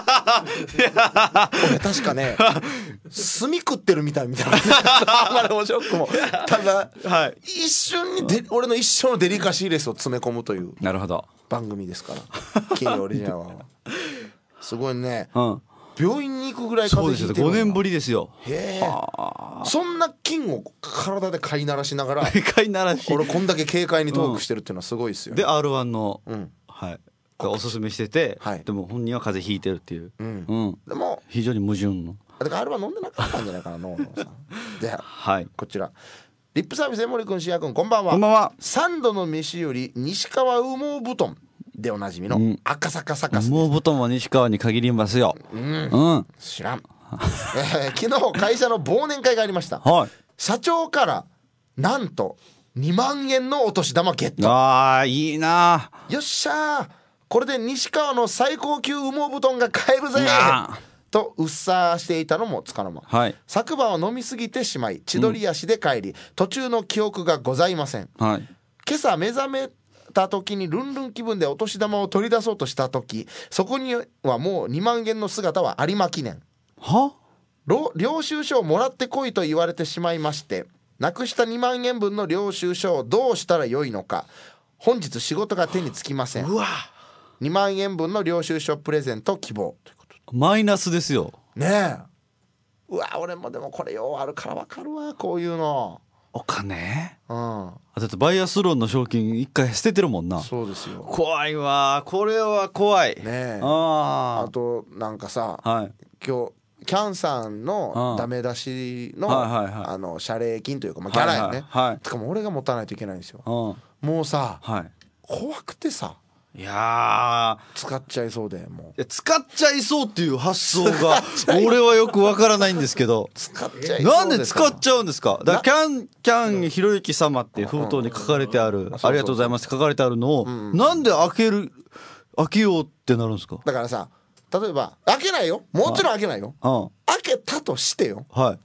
俺確かね炭食ってるみたいみたいなあんまり面白くもただ、はい、一瞬にで俺の一生のデリカシーレスを詰め込むというなるほど番組ですから金曜オリジナルはすごいね、うん、病院に行くぐらい風邪ひいてる。 そうですよ、ごねんぶりですよ。 へえ。そんな菌を体で飼いならしながら飼いならし俺こんだけ軽快にトークしてるっていうのはすごいですよ、ね、 で アールワン の、うん、はいおすすめしてて、はい、でも本人は風邪ひいてるっていう、うんうん、でも非常に矛盾のだからあれは飲んでなかったんじゃないかな脳のさで、はい、こちらリップサービス江森君、しや君、こんばんは。 こんばんは。 三度の飯より西川羽毛布団でおなじみの赤坂サカスです、 羽毛布団は西川に限りますよ、うん、 うん、知らん、えー、昨日会社の忘年会がありました、はい、社長からなんとにまんえんのお年玉ゲット。 あーいいな、 よっしゃー、これで西川の最高級羽毛布団が買えるぜとうっさーしていたのもつかの間、はい、昨晩は飲みすぎてしまい千鳥足で帰り、うん、途中の記憶がございません、はい、今朝目覚めた時にルンルン気分でお年玉を取り出そうとした時、そこにはもうにまんえんの姿は有馬記念。は領収書をもらってこいと言われてしまいまして、なくしたにまんえん分の領収書をどうしたらよいのか本日仕事が手につきません。うわ、にまんえん分の領収書プレゼント希望ということでマイナスですよねえ。うわ俺もでもこれようあるから分かるわ、こういうの。 お金、うん、だってバイアスロンの賞金一回捨ててるもんな。 そうですよ、 怖いわ、これは怖いねえ。ああとなんかさ、はい、今日キャンさんのダメ出しの、はいはいはい、あの謝礼金というか、まあ、ギャラやね、はいはい、しかも俺が持たないといけないんですよ、うん、もうさ、はい、怖くてさ、いや使っちゃいそうで、もういや使っちゃいそうっていう発想が俺はよくわからないんですけど使っちゃいそうなんで使っちゃうんですか。だからキャンキャンひろゆき様って封筒に書かれてある、うん、ありがとうございますって書かれてあるのを、うんうん、なんで開ける開けようってなるんですか。 だからさ、例えば開けないよ、もちろん開けないよ、うん、開けたとしてよ、はい、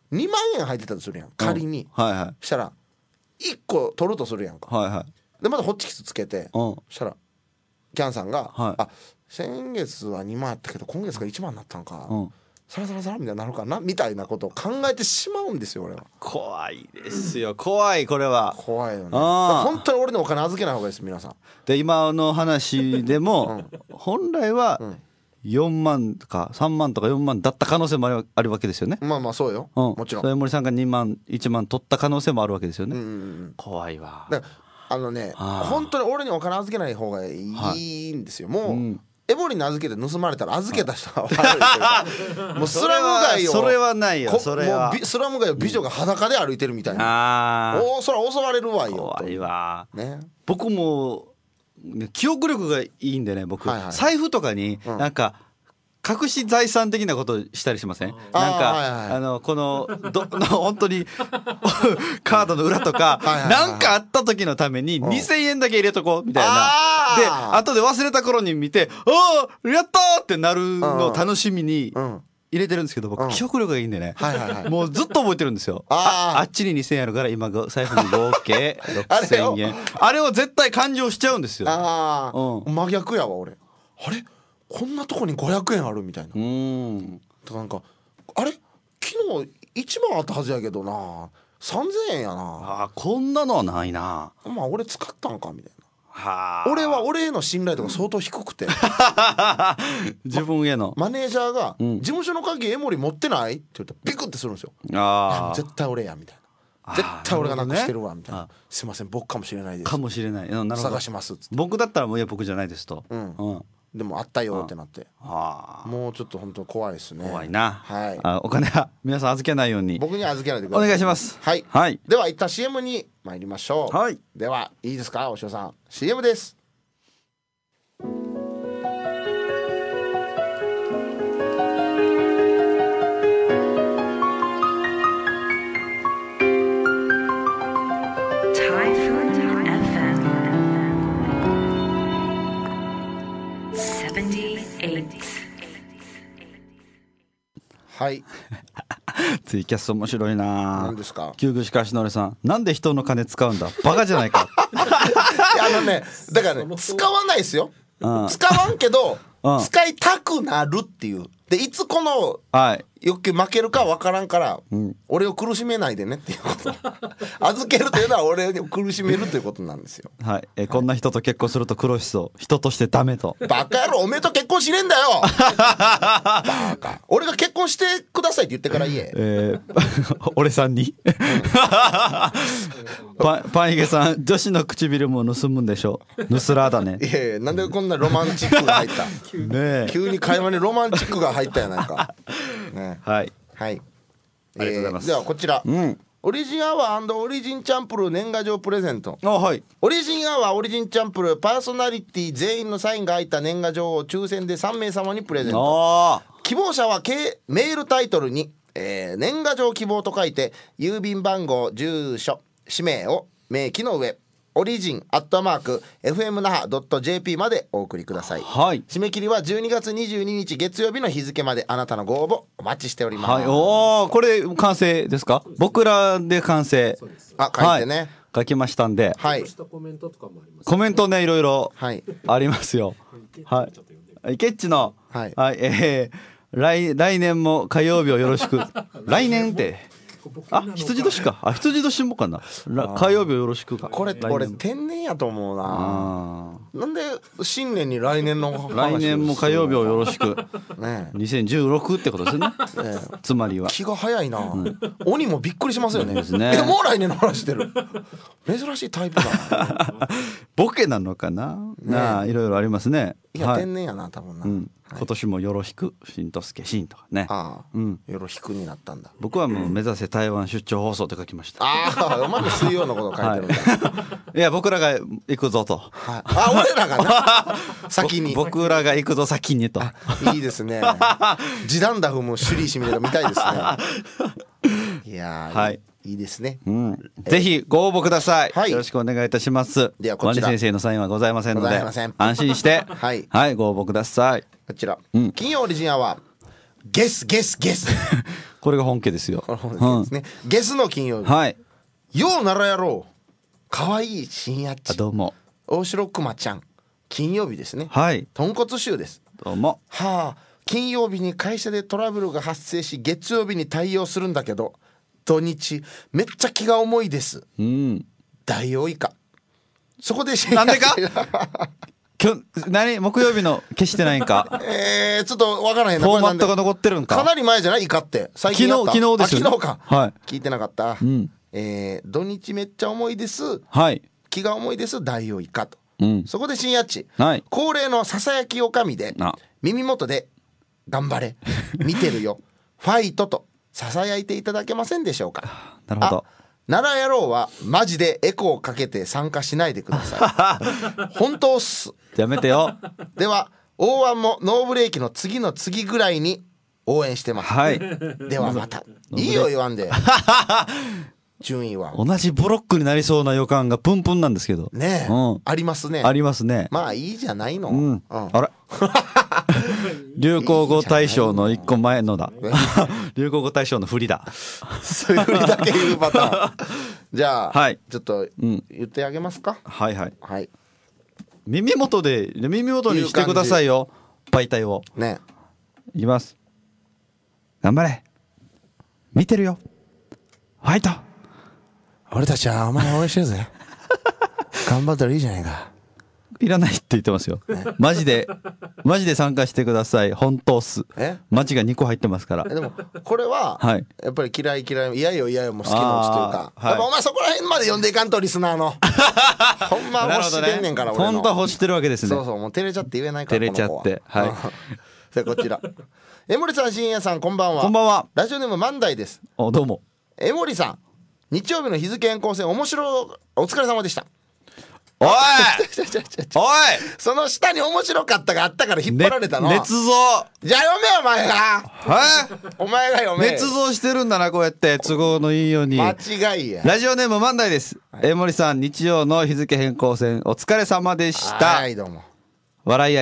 にまんえん入ってたとするやん仮に、うん、はいはい、したらいっこ取るとするやんか、はいはい、でまたホッチキスつけて、うん、したらキャンさんが、はい、あ先月はにまんあったけど今月がいちまんになったんか、うん、サラサラサラみたいになるかなみたいなことを考えてしまうんですよ俺は。 怖いですよ、怖い、これは怖いよね。本当に俺のお金預けない方がいいです皆さん。 で今の話でも、うん、本来は、うんよんまんとかさんまんとかよんまんだった可能性もあるわけですよね。 まあまあそうよ、うん、もちろんそれ森さんがにまんいちまん取った可能性もあるわけですよね、うんうんうん、怖いわ。 だからあのね本当に俺にお金預けない方がいいんですよ、はい、もう、うん、エボリに預けて盗まれたら預けた人は悪いというかもうスラム街をそれはないよ、それはもうスラム街を美女が裸で歩いてるみたいな、うん、おそら襲われるわよ。 怖いわ、ね、僕も記憶力がいいんでね僕、はいはい、財布とかになんか、うん、隠し財産的なことしたりしません？なんか、はいはい、あのこのどの本当にカードの裏とかなんかあった時のためににせんえんだけ入れとこうみたいなで後で忘れた頃に見てああやったーってなるのを楽しみに入れてるんですけど僕、うん、記憶力がいいんでね、はいはいはい、もうずっと覚えてるんですよ。 あ, あっちににせんえんあるから今財布に合計ろくせんえんあれを絶対勘定しちゃうんですよ。あ、 うん、真逆やわ俺。あれこんなとこにごひゃくえんあるみたいな。うん。なんかあれ昨日いちまんあったはずやけどなさんぜんえんやなあ、こんなのはないな。 まあ俺使ったんかみたいな。はあ、俺は俺への信頼度が相当低くて自分への、 ま、マネージャーが、うん、事務所の鍵江森持ってないって言うとビクってするんですよ。あ絶対俺やみたいな、絶対俺がなくしてるわみたいな、ね、すいません僕かもしれないですかもしれない、うん、なるほど探しますっつって僕だったらもういや僕じゃないですと、うんうん、でもあったよってなって、はあ、もうちょっと本当怖いですね。 怖いな、はい、あお金は皆さん預けないように僕に預けないでください。 お願いします。 はい、はい、では一旦 シーエム に参りましょう。はい、ではいいですかおしおさん シーエム です。 はいツイキャス面白いな。 何ですか。 旧具しかしのりさん、なんで人の金使うんだ、バカじゃないか。 いやあのねだからね使わないですよ、うん、使わんけど、うん、使いたくなるっていうで、いつこの欲求負けるか分からんから、うん、俺を苦しめないでねっていうこと預けるというのは俺を苦しめるということなんですよ。 はい、えー、こんな人と結婚すると苦しそう、人としてダメと。 バカ野郎、おめえと結婚しねえんだよバカ、俺が結婚してくださいって言ってから言え、 えー、俺さんにパ, パンヒゲさん、女子の唇も盗むんでしょう、盗らだね。 いやいや、なんでこんなロマンチックが入ったね、急に会話にロマンチックが入ったやないか、ね、 はいはい、 ありがとうございます。 えー、ではこちら、うん、オリジンアワー&オリジンチャンプルー年賀状プレゼント。 あ、はい、 オリジンアワーオリジンチャンプルーパーソナリティ全員のサインが入った年賀状を抽選でさんめい様にプレゼント。希望者はメールタイトルに、えー、年賀状希望と書いて郵便番号住所氏名を明記の上オリジンアットマーク エフエム 那覇 ドット ジェーピー までお送りください、はい、締め切りはじゅうにがつにじゅうににち月曜日の日付まで。あなたのご応募お待ちしております、はい、 おー、これ完成ですか。僕らで完成。 あ、書いてね、はい、 書きましたんで、はい、コメントとかもあります。コメントね、いろいろありますよ。はい、イケッチの、はいはい、えー、来, 来年も火曜日をよろしく来年ってあ、羊年か。あ、羊年もかな。火曜日よろしくか。 これ俺天然やと思うな。なんで新年に来年の来年も火曜日をよろしく。ね、にせんじゅうろくってことですね。ね、つまりは気が早いな。うん、鬼もびっくりしますよね。 ですね。 え、もう来年の話してる。珍しいタイプだ。 ボケなのかな。ね、なあ、いろいろありますね。 いや、はい、天然やな多分な。うん、 今年もよろしくしんとすけしんとかね。 ああ、うん、よろしくになったんだ。 僕はもう目指せ台湾出張放送って書きました。 ああ、お前も水曜のこと書いてるんだ。 いや、僕らが行くぞと。 はい、あ、俺らがな先に。 僕らが行くぞ先にと。 いいですね。ジダンダフもシュリーシミレが見たいですね。いやー、はい。いいですね、 うん、ぜひご応募ください、はい、よろしくお願いいたします。ではこちらワニ先生のサインはございませんので安心してはい、はい、ご応募ください。 こちら、うん、金曜オリジンアワーゲスゲスゲスこれが本家ですよ。 これ本家ですね、うん、ゲスの金曜日、はい、ようならやろうかわいい新やっち、 どうも大城くまちゃん、金曜日ですね、 はい、 豚骨臭です。 どうも。 はあ、金曜日に会社でトラブルが発生し月曜日に対応するんだけど土日めっちゃ気が重いです、うん、大王以下。そこでなんでか今日何木曜日の消してないんかえー、ちょっとわからへんな。 フォーマットが残ってるんか。 かなり前じゃないイカって最近やった。 昨日昨日ですよ、ね、 昨日か、はい、聞いてなかった、うん、えー、土日めっちゃ重いです、はい、気が重いです大王以下と、うん、そこで新やっち、はい、恒例のささやきおかみで耳元で頑張れ見てるよファイトとささやいていただけませんでしょうか。 なるほど。 奈良野郎はマジでエコーかけて参加しないでください本当っす。 やめてよ。 では大腕もノーブレーキの次の次ぐらいに応援してます、はい、ではまたいいよ言わんで順位は同じブロックになりそうな予感がプンプンなんですけどねえ、うん、ありますね。 ありますね。 まあいいじゃないの、 うんうん、あれ流行語大賞の一個前のだ流行語大賞の振りだそういう振りだけ言うパターンじゃあ、はい、ちょっと言ってあげますか、 うん、はいはい、はい、耳元で耳元にしてくださいよ媒体をね。いきます。頑張れ見てるよファイト。 俺たちはお前を応援してるぜ頑張ったらいいじゃないか。 いらないって言ってますよ。マジでマジで参加してください。本当っす。えマジがにこ入ってますから。 でもこれは、はい、やっぱり嫌い嫌い嫌いよ嫌いよも好きなうちというか、はい、やっぱお前そこら辺まで読んでいかんとリスナーのほんま欲してんねんから、 ね、俺の本当は欲してるわけですね。 そうそう、もう照れちゃって言えないから。 照れちゃってはいさあこちら江森さん、深夜さん、こんばんは。 こんばんは。 ラジオネーム万代です。 お、どうも。 江森さん、日曜日の日付変更線面白お疲れ様でした。 おいおいその下に面白かったがあったから引っ張られたの、 ね、捏造。 じゃあ読めお前がお前が読め。 捏造してるんだな、こうやって都合のいいように。 間違いや。 ラジオネーム万代です、はい、江森さん、日曜の日付変更線お疲れ様でした。 はい、どうも。 笑いあり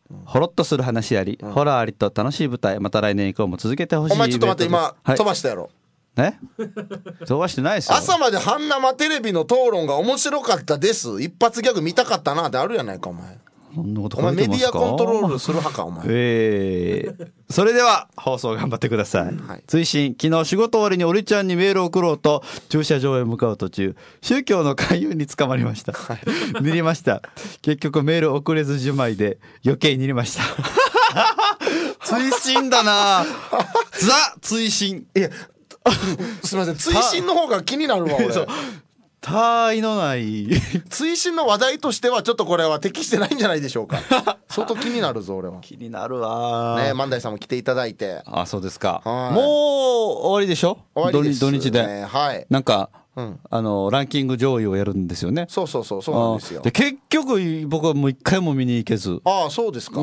ほろっとする話あり、うん、ホラーありと楽しい舞台、また来年以降も続けてほしい。 お前ちょっと待って、今、はい、飛ばしたやろ。 え飛ばしてないですよ。 朝まで半生テレビの討論が面白かったです、一発ギャグ見たかったなってあるやないかお前。 そんなことお前メディアコントロールする派かお前。 えー、それでは放送頑張ってください、はい、追伸、昨日仕事終わりにおりちゃんにメールを送ろうと駐車場へ向かう途中、宗教の勧誘に捕まりました、はい、塗りました。結局メール送れずじまいで余計に塗りました追伸だなザ追伸。 いやすみません、追伸の方が気になるわ俺。 他意のない追伸の話題としてはちょっとこれは適してないんじゃないでしょうか相当気になるぞ俺は。 気になるわね。万代さんも来ていただいて。 あ、そうですか。もう終わりでしょ。 終わりです、ね、 土日で、 はい、 なんか、うん、あのランキング上位をやるんですよね。 そうそうそう、そうなんですよ。 で結局僕はもう一回も見に行けず。 ああ、そうですか。うん、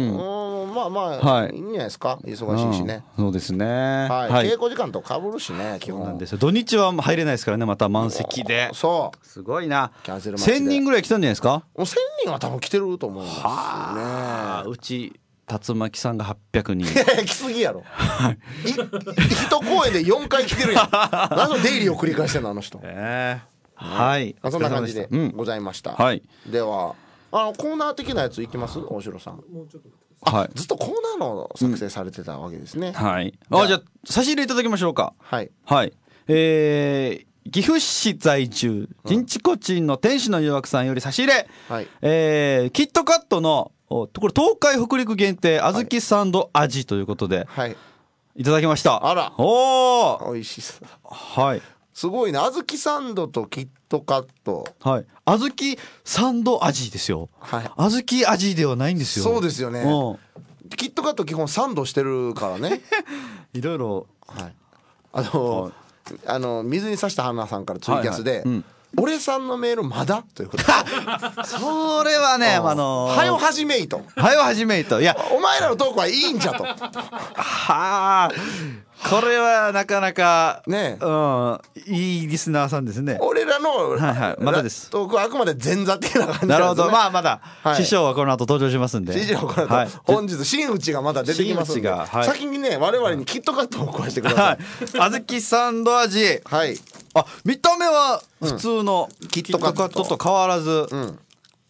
うん、まあまあ、はい、いいんじゃないですか、忙しいしね。 そうですね、 はいはい、稽古時間と被るしね、基本。 そうなんですよ。土日は入れないですからね、また満席で。 そうすごいな。 キャンセル待ちでせんにんぐらい来たんじゃないですか。 もうせんにんは多分来てると思うんですよね。 はあ、うち竜巻さんがはっぴゃくにん。 いやいや、来すぎやろ。い一公演でよんかい来てるやん。何の出入りを繰り返してんのあの人。 えーね、はい。 そんな感じでございました。うん、はい。ではあのコーナー的なやついきます、大城さん。もうちょっとあ、はい、ずっとコーナーの作成されてたわけですね。 うん、はい。あ、じゃあ差し入れいただきましょうか。 はいはい。えー、岐阜市在住陣地コチンの天使の誘惑さんより差し入れ、はい、えー、キットカットのこれ東海北陸限定小豆サンド味ということで、はい、いただきました。 あら、 おお、美味しそう。 はい、 すごいね。小豆サンドとキットカット、 はい、小豆サンド味ですよ、はい、小豆味ではないんですよ。 そうですよね。キットカット基本サンドしてるからねいろいろ、 はい、あの、はい、あの水に刺した花さんからツイキャスで、はいはい、うん、俺さんのメールまだということでそれはね、あのはよ始めいとはよ始めいと、いやお前らのトークはいいんじゃとはあ、これはなかなかね、 うん、いいリスナーさんですね。 俺らの、 はいはい、まだです。 トークはあくまで前座的な感じなんですね。 なるほど、まあまだ、はい、師匠はこの後登場しますんで。 師匠はこの後、はい、本日真打ちがまだ出てきますんで、はい、先にね我々にキットカットを食わしてください、はい、 小豆サンド味、 はい、 あ、見た目は普通のキットカットと変わらず、うん、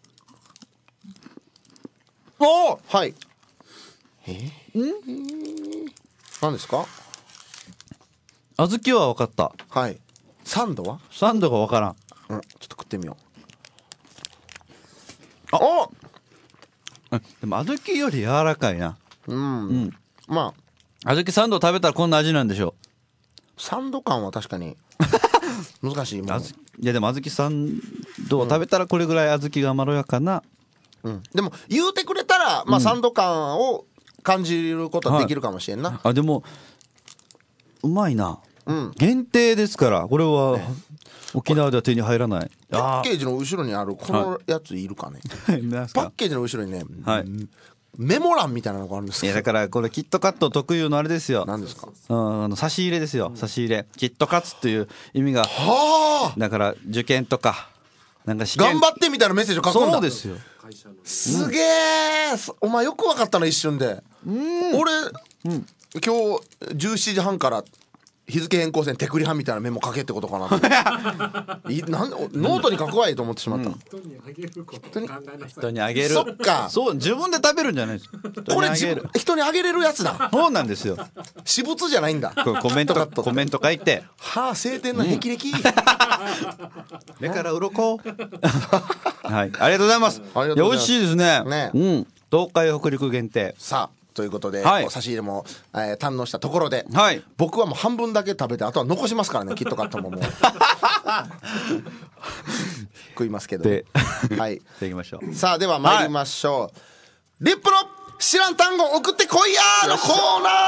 おー、 はい、えー、ん何ですか。 小豆は分かった。 はい。サンドは？ サンドが分からん。 うん、ちょっと食ってみよう。あ、お、 でも小豆より柔らかいな。 うん、うん、まあ小豆サンド食べたらこんな味なんでしょう。サンド感は確かに難しいもん。いやでも小豆サンドを食べたらこれぐらい小豆がまろやかな、 うん、でも言うてくれたら、まあ、サンド感を感じることはできるかもしれんな、はい、 あ、でもうまいな、 うん、 限定ですからこれは、ね、沖縄では手に入らない。 パッケージの後ろにあるこのやついるかね、はい、パッケージの後ろにね、はい、メモ欄みたいなのがあるんですけど。 いやだからこれキットカット特有のあれですよ。 何ですか。 うん、あの差し入れですよ、差し入れ。キットカツっていう意味が、 はあ、 だから受験とかなんか試験頑張ってみたいなメッセージを書くんだ。 そうですよ。 すげえ、お前よく分かったな一瞬で。うん、俺、うん、今日じゅうしちじはんから日付変更線手繰りはんみたいなメモ書けってことかなといなんノートに書くわいと思ってしまった、うん、人にあげること考えなさい。人にあげる、そっか、そう、自分で食べるんじゃないです。これ人にあげれるやつだ。そうなんですよ。私物じゃないんだ。コメントコメント書いて、はあ、晴天の霹靂、うん、目から鱗はい、ありがとうございます。いや、美味しいですね。ね、うん、東海北陸限定。さあということで、はい、差し入れも、えー、堪能したところで、はい、僕はもう半分だけ食べてあとは残しますからね。キットカットももう食いますけど、はい、いきましょう。さあでは参りましょう、はい、リップの知らん単語送ってこいやーのコーナ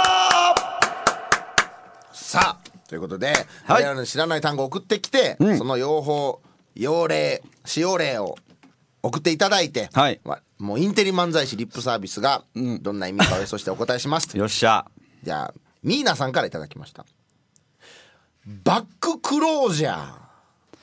ー。さあということで、はい、我々の知らない単語を送ってきて、うん、その用法用例使用例を送っていただいて、はい、もうインテリ漫才師リップサービスがどんな意味かを予想してお答えしますと。よっしゃ。じゃあミーナさんからいただきました。バッククロージャー。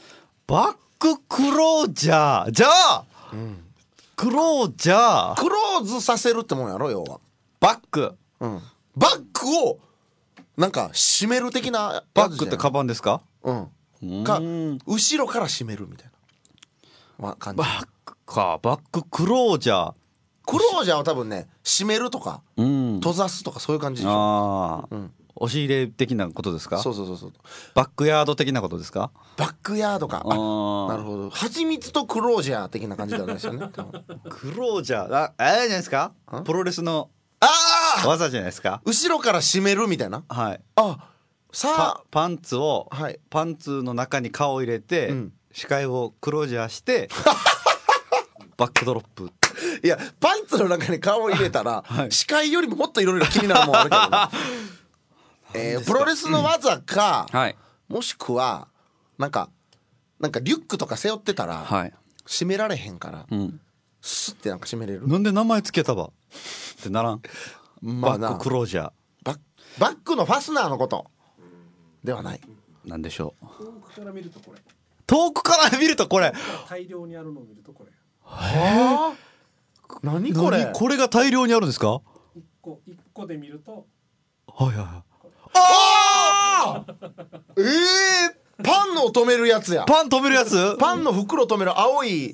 バッククロージャーじゃあ、うん、クロージャークローズさせるってもんやろ要は。 バッグ、 うん、バッグをなんか締める的な。 バッグってカバンですか？ うんか後ろから締めるみたいな感じ。 バッグか。バッグクロージャー。 クロージャーは多分ね締めるとか、うん、閉ざすとかそういう感じでしょ。 ああ、うん、押し入れ的なことですか？ そうそうそうそう。 バックヤード的なことですか？ バックヤードか。あ、なるほど。蜂蜜とクロージャー的な感じじゃないですよね。 クロージャー、あ、あれじゃないですか？プロレスのあ技じゃないですか？ 後ろから締めるみたいな。 はい。 あ、さあパ, パンツを、 はい、 パンツの中に顔を入れて、うん、視界をクロージャーしてバックドロップ。 いやパンツの中に顔を入れたら、はい、視界よりももっといろいろ気になるもんあるけどね。えー、プロレスの技か、うん、はい、もしくはなんかなんかリュックとか背負ってたら、はい、締められへんから、うん、スッてなんか締めれる。 なんで名前つけたばってならん。まあ、バッククロージャー。 バッバックのファスナーのことではない。 なんでしょう。 遠くから見るとこれ。 遠くから見るとこれ。 大量にあるのを見るとこれ。 はあ。何これ。 これが大量にあるんですか？ 一個一個で見ると。 はいはいはい。 ああ。ええー、パンの止めるやつや。 パン止めるやつ？ パンの袋止める青い。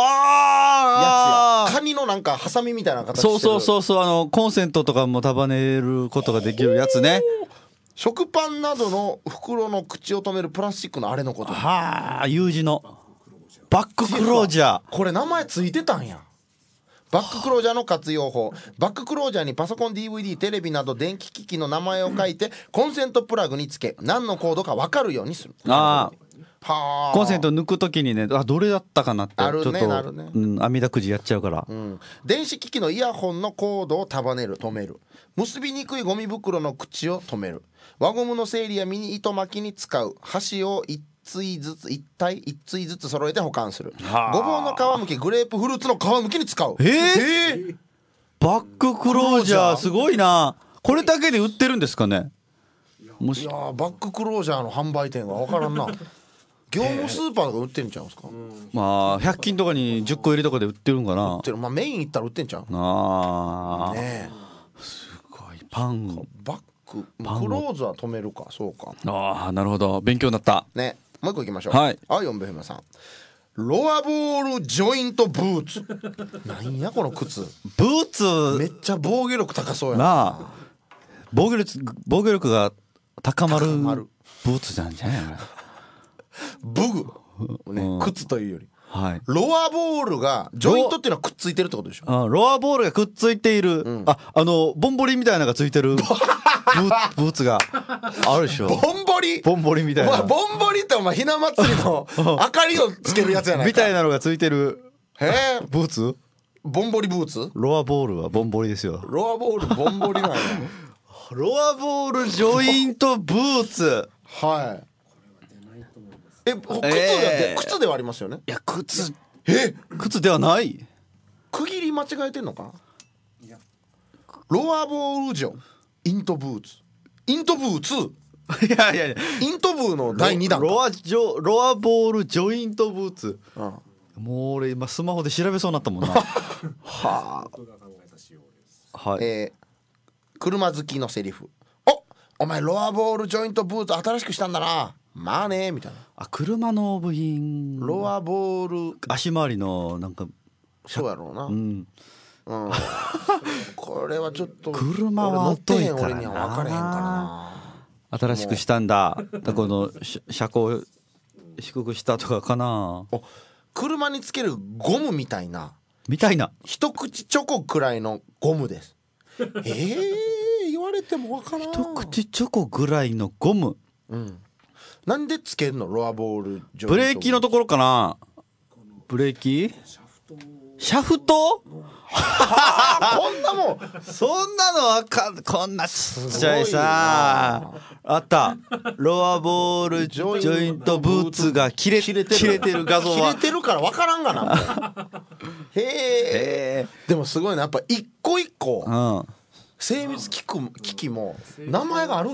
ああ。 やつや。カニのなんかハサミみたいな形してる。 そうそうそうそう、あのコンセントとかも束ねることができるやつね。 食パンなどの袋の口を止めるプラスチックのあれのこと。 はあ、U 字のバッククロージャー。 これ名前ついてたんや。バッククロージャーの活用法。バッククロージャーにパソコン ディーブイディー テレビなど電気機器の名前を書いてコンセントプラグにつけ何のコードか分かるようにする。 ああ、はあ、コンセント抜くときにね、あ、どれだったかなってちょっと、ねね、うん、網だくじやっちゃうから、 うん、電子機器のイヤホンのコードを束ねる、止める。結びにくいゴミ袋の口を止める。輪ゴムの整理やミニ糸巻きに使う。箸を一対ずつ一体一対ずつ揃えて保管する。ごぼうの皮むき、グレープフルーツの皮むきに使う。 えー、えー、バッククロージャーすごいな。これだけで売ってるんですかね。 もしいやバッククロージャーの販売店は分からんな。業務スーパーとか売ってんちゃうんですか。 まあひゃく均とかにじゅっこ入りとかで売ってるんかな。 売ってる。まあメイン行ったら売ってんちゃう。 ああ、 ねえ、 すごい。パンバッククローズは止めるか。そうか。 ああ、なるほど、勉強になったね。もう一個いきましょう。 はい。 あ、よんべふめさん。ロアボールジョイントブーツ。なんやこの靴。 ブーツめっちゃ防御力高そうやな。 なあ、防御力防御力が高まるブーツなんじゃないの。 ブグ、ね、うん、靴というより、 はい、 ロアボールがジョイントっていうのはくっついてるってことでしょ。 あ、ロアボールがくっついている、うん、あ、あのボンボリみたいなのがついてるブー、ブーツがあるでしょ。 ボンボリボンボリみたいな、 まあ、ボンボリってお前ひな祭りの明かりをつけるやつやないかみたいなのがついてる。 へえ、 ブーツ、 ボンボリブーツ。 ロアボールはボンボリですよ。 ロアボールボンボリなんや。 ロアボールジョイントブーツ。 はい。え、靴で、えー、靴ではありますよね。 いや、靴、 え、 靴ではない。 区切り間違えてんのか。いや、ロアボールジョイントブーツ、イントブーツ。 いやいやいや、 イントブーのだいにだん。 ロアジョロアボールジョイントブーツ。うん、もう俺今スマホで調べそうになったもんな。はあ。 はい。えー、車好きのセリフ。お、お前ロアボールジョイントブーツ新しくしたんだな。まあねみたいな。 あ、車の部品。 ロアボール。 足回りのなんか。 そうやろうな。うん。うん、これはちょっと。 車は太いからな。 俺には分かれへんからな。 新しくしたんだ。だこの車高低くしたとかかな。 お、車につけるゴムみたいな。 みたいな。 一口チョコくらいのゴムです。えー、言われても分からん。 一口チョコぐらいのゴム。 うん。なんでつけるの。ロアボールジョイント。ブレーキのところかな。ブレーキシャフト。 こんなもん。 そんなのわかん、こんなちっちゃいさあった。ロアボールジョイントブーツが切れ、切れてる、切れてる画像は切れてるからわからんがな。へえ。でもすごいな、やっぱ一個一個、うん、精密機器も名前があるんや。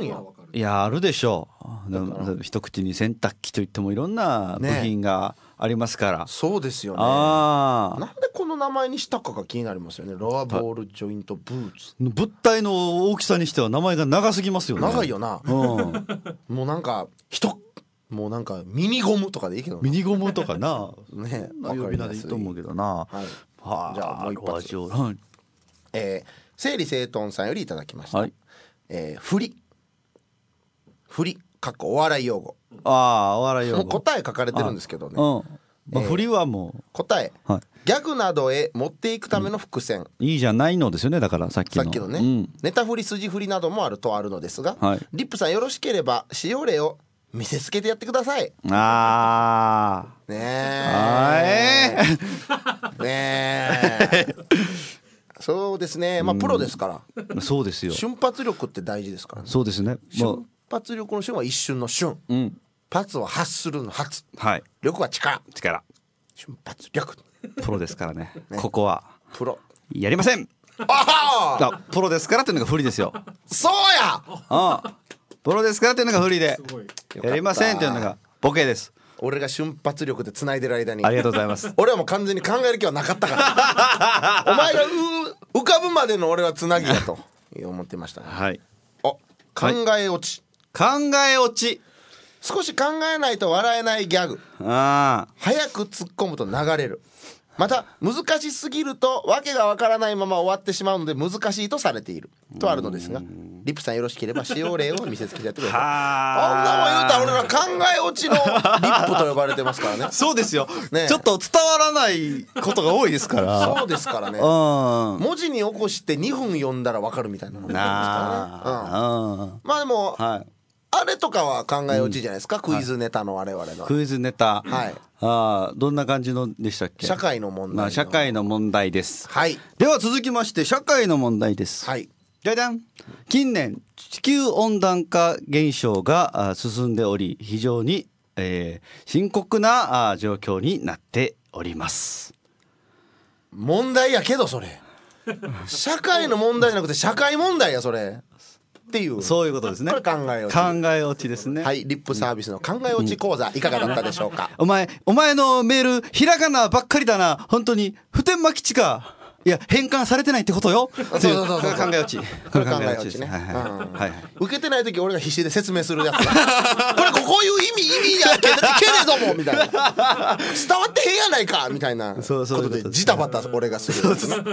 いやあるでしょう。一口に洗濯機といってもいろんな部品がありますから、ね、 そうですよね。 あなんでこの名前にしたかが気になりますよね。ロアボールジョイントブーツ。 物体の大きさにしては名前が長すぎますよね。 長いよな、うん、もうなんか人もうなんかミニゴムとかでいいけどな。 ミニゴムとかなね、 呼び名でいいと思うけどな、 はい、はあ、じゃあもう一発、 はい、 えー、整理整頓さんよりいただきました、はい、えー、振り振りかっこお笑い用語。 ああ、お笑い用語。 答え書かれてるんですけどね、 うん、まあ、振りはもう答え、はい、ギャグなどへ持っていくための伏線、 うん、いいじゃないのですよね。だからさっきのさっきのね、うん、ネタ振り筋振りなどもあるとあるのですが、 はい、 リップさんよろしければ使用例を見せつけてやってください。 あーねえねえそうですね、まあプロですから、 うん、そうですよ。 瞬発力って大事ですからね。 そうですね、 瞬発力の瞬は一瞬の瞬、うん、発は発するの発、 はい、 力は力力、 瞬発力、 プロですから ね, ねここはプロやりません。 ああプロですからっていうのが不利ですよ。 そうやあプロですからっていうのが不利で、やりませんっていうのがボケです。 俺が瞬発力で繋いでる間にありがとうございます。 俺はもう完全に考える気はなかったからお前が浮かぶまでの俺はつなぎだと思ってましたね。 はい。 お考え落ち、 はい、考え落ち、 少し考えないと笑えないギャグ。 あ早く突っ込むと流れる。また難しすぎると訳がわからないまま終わってしまうので難しいとされているとあるのですが、リップさんよろしければ使用例を見せつけてやってください。あんなもん言うたら俺ら考え落ちのリップと呼ばれてますからね。 そうですよ、ね、ちょっと伝わらないことが多いですからそうですからね、文字に起こしてにふん読んだら分かるみたいなのですからね、うん、まあでも、はい、あれとかは考え落ちじゃないですか、うん、クイズネタの我々のクイズネタ、はい、あどんな感じのでしたっけ。 社会の問題の、 まあ、社会の問題です、 はい、 では続きまして社会の問題です。 はい、 じゃじゃん。近年地球温暖化現象が進んでおり非常に、えー、深刻な状況になっております。 問題やけどそれ社会の問題じゃなくて社会問題やそれっていう、 そういうことですね。 これ考え落ち、 考え落ちですね。 はい、リップサービスの考え落ち講座、うん、いかがだったでしょうか。 お前お前のメールひらがなばっかりだな、本当に普天間基地か、いや変換されてないってことよ。 そうそうそうそう、 考え落ち、 これ考え落ちね。はいはい、うんはい、受けてない時俺が必死で説明するやつこれこういう意味意味やけれどもみたいな伝わってへんやないかみたいなことでジタバタ俺がするやつね。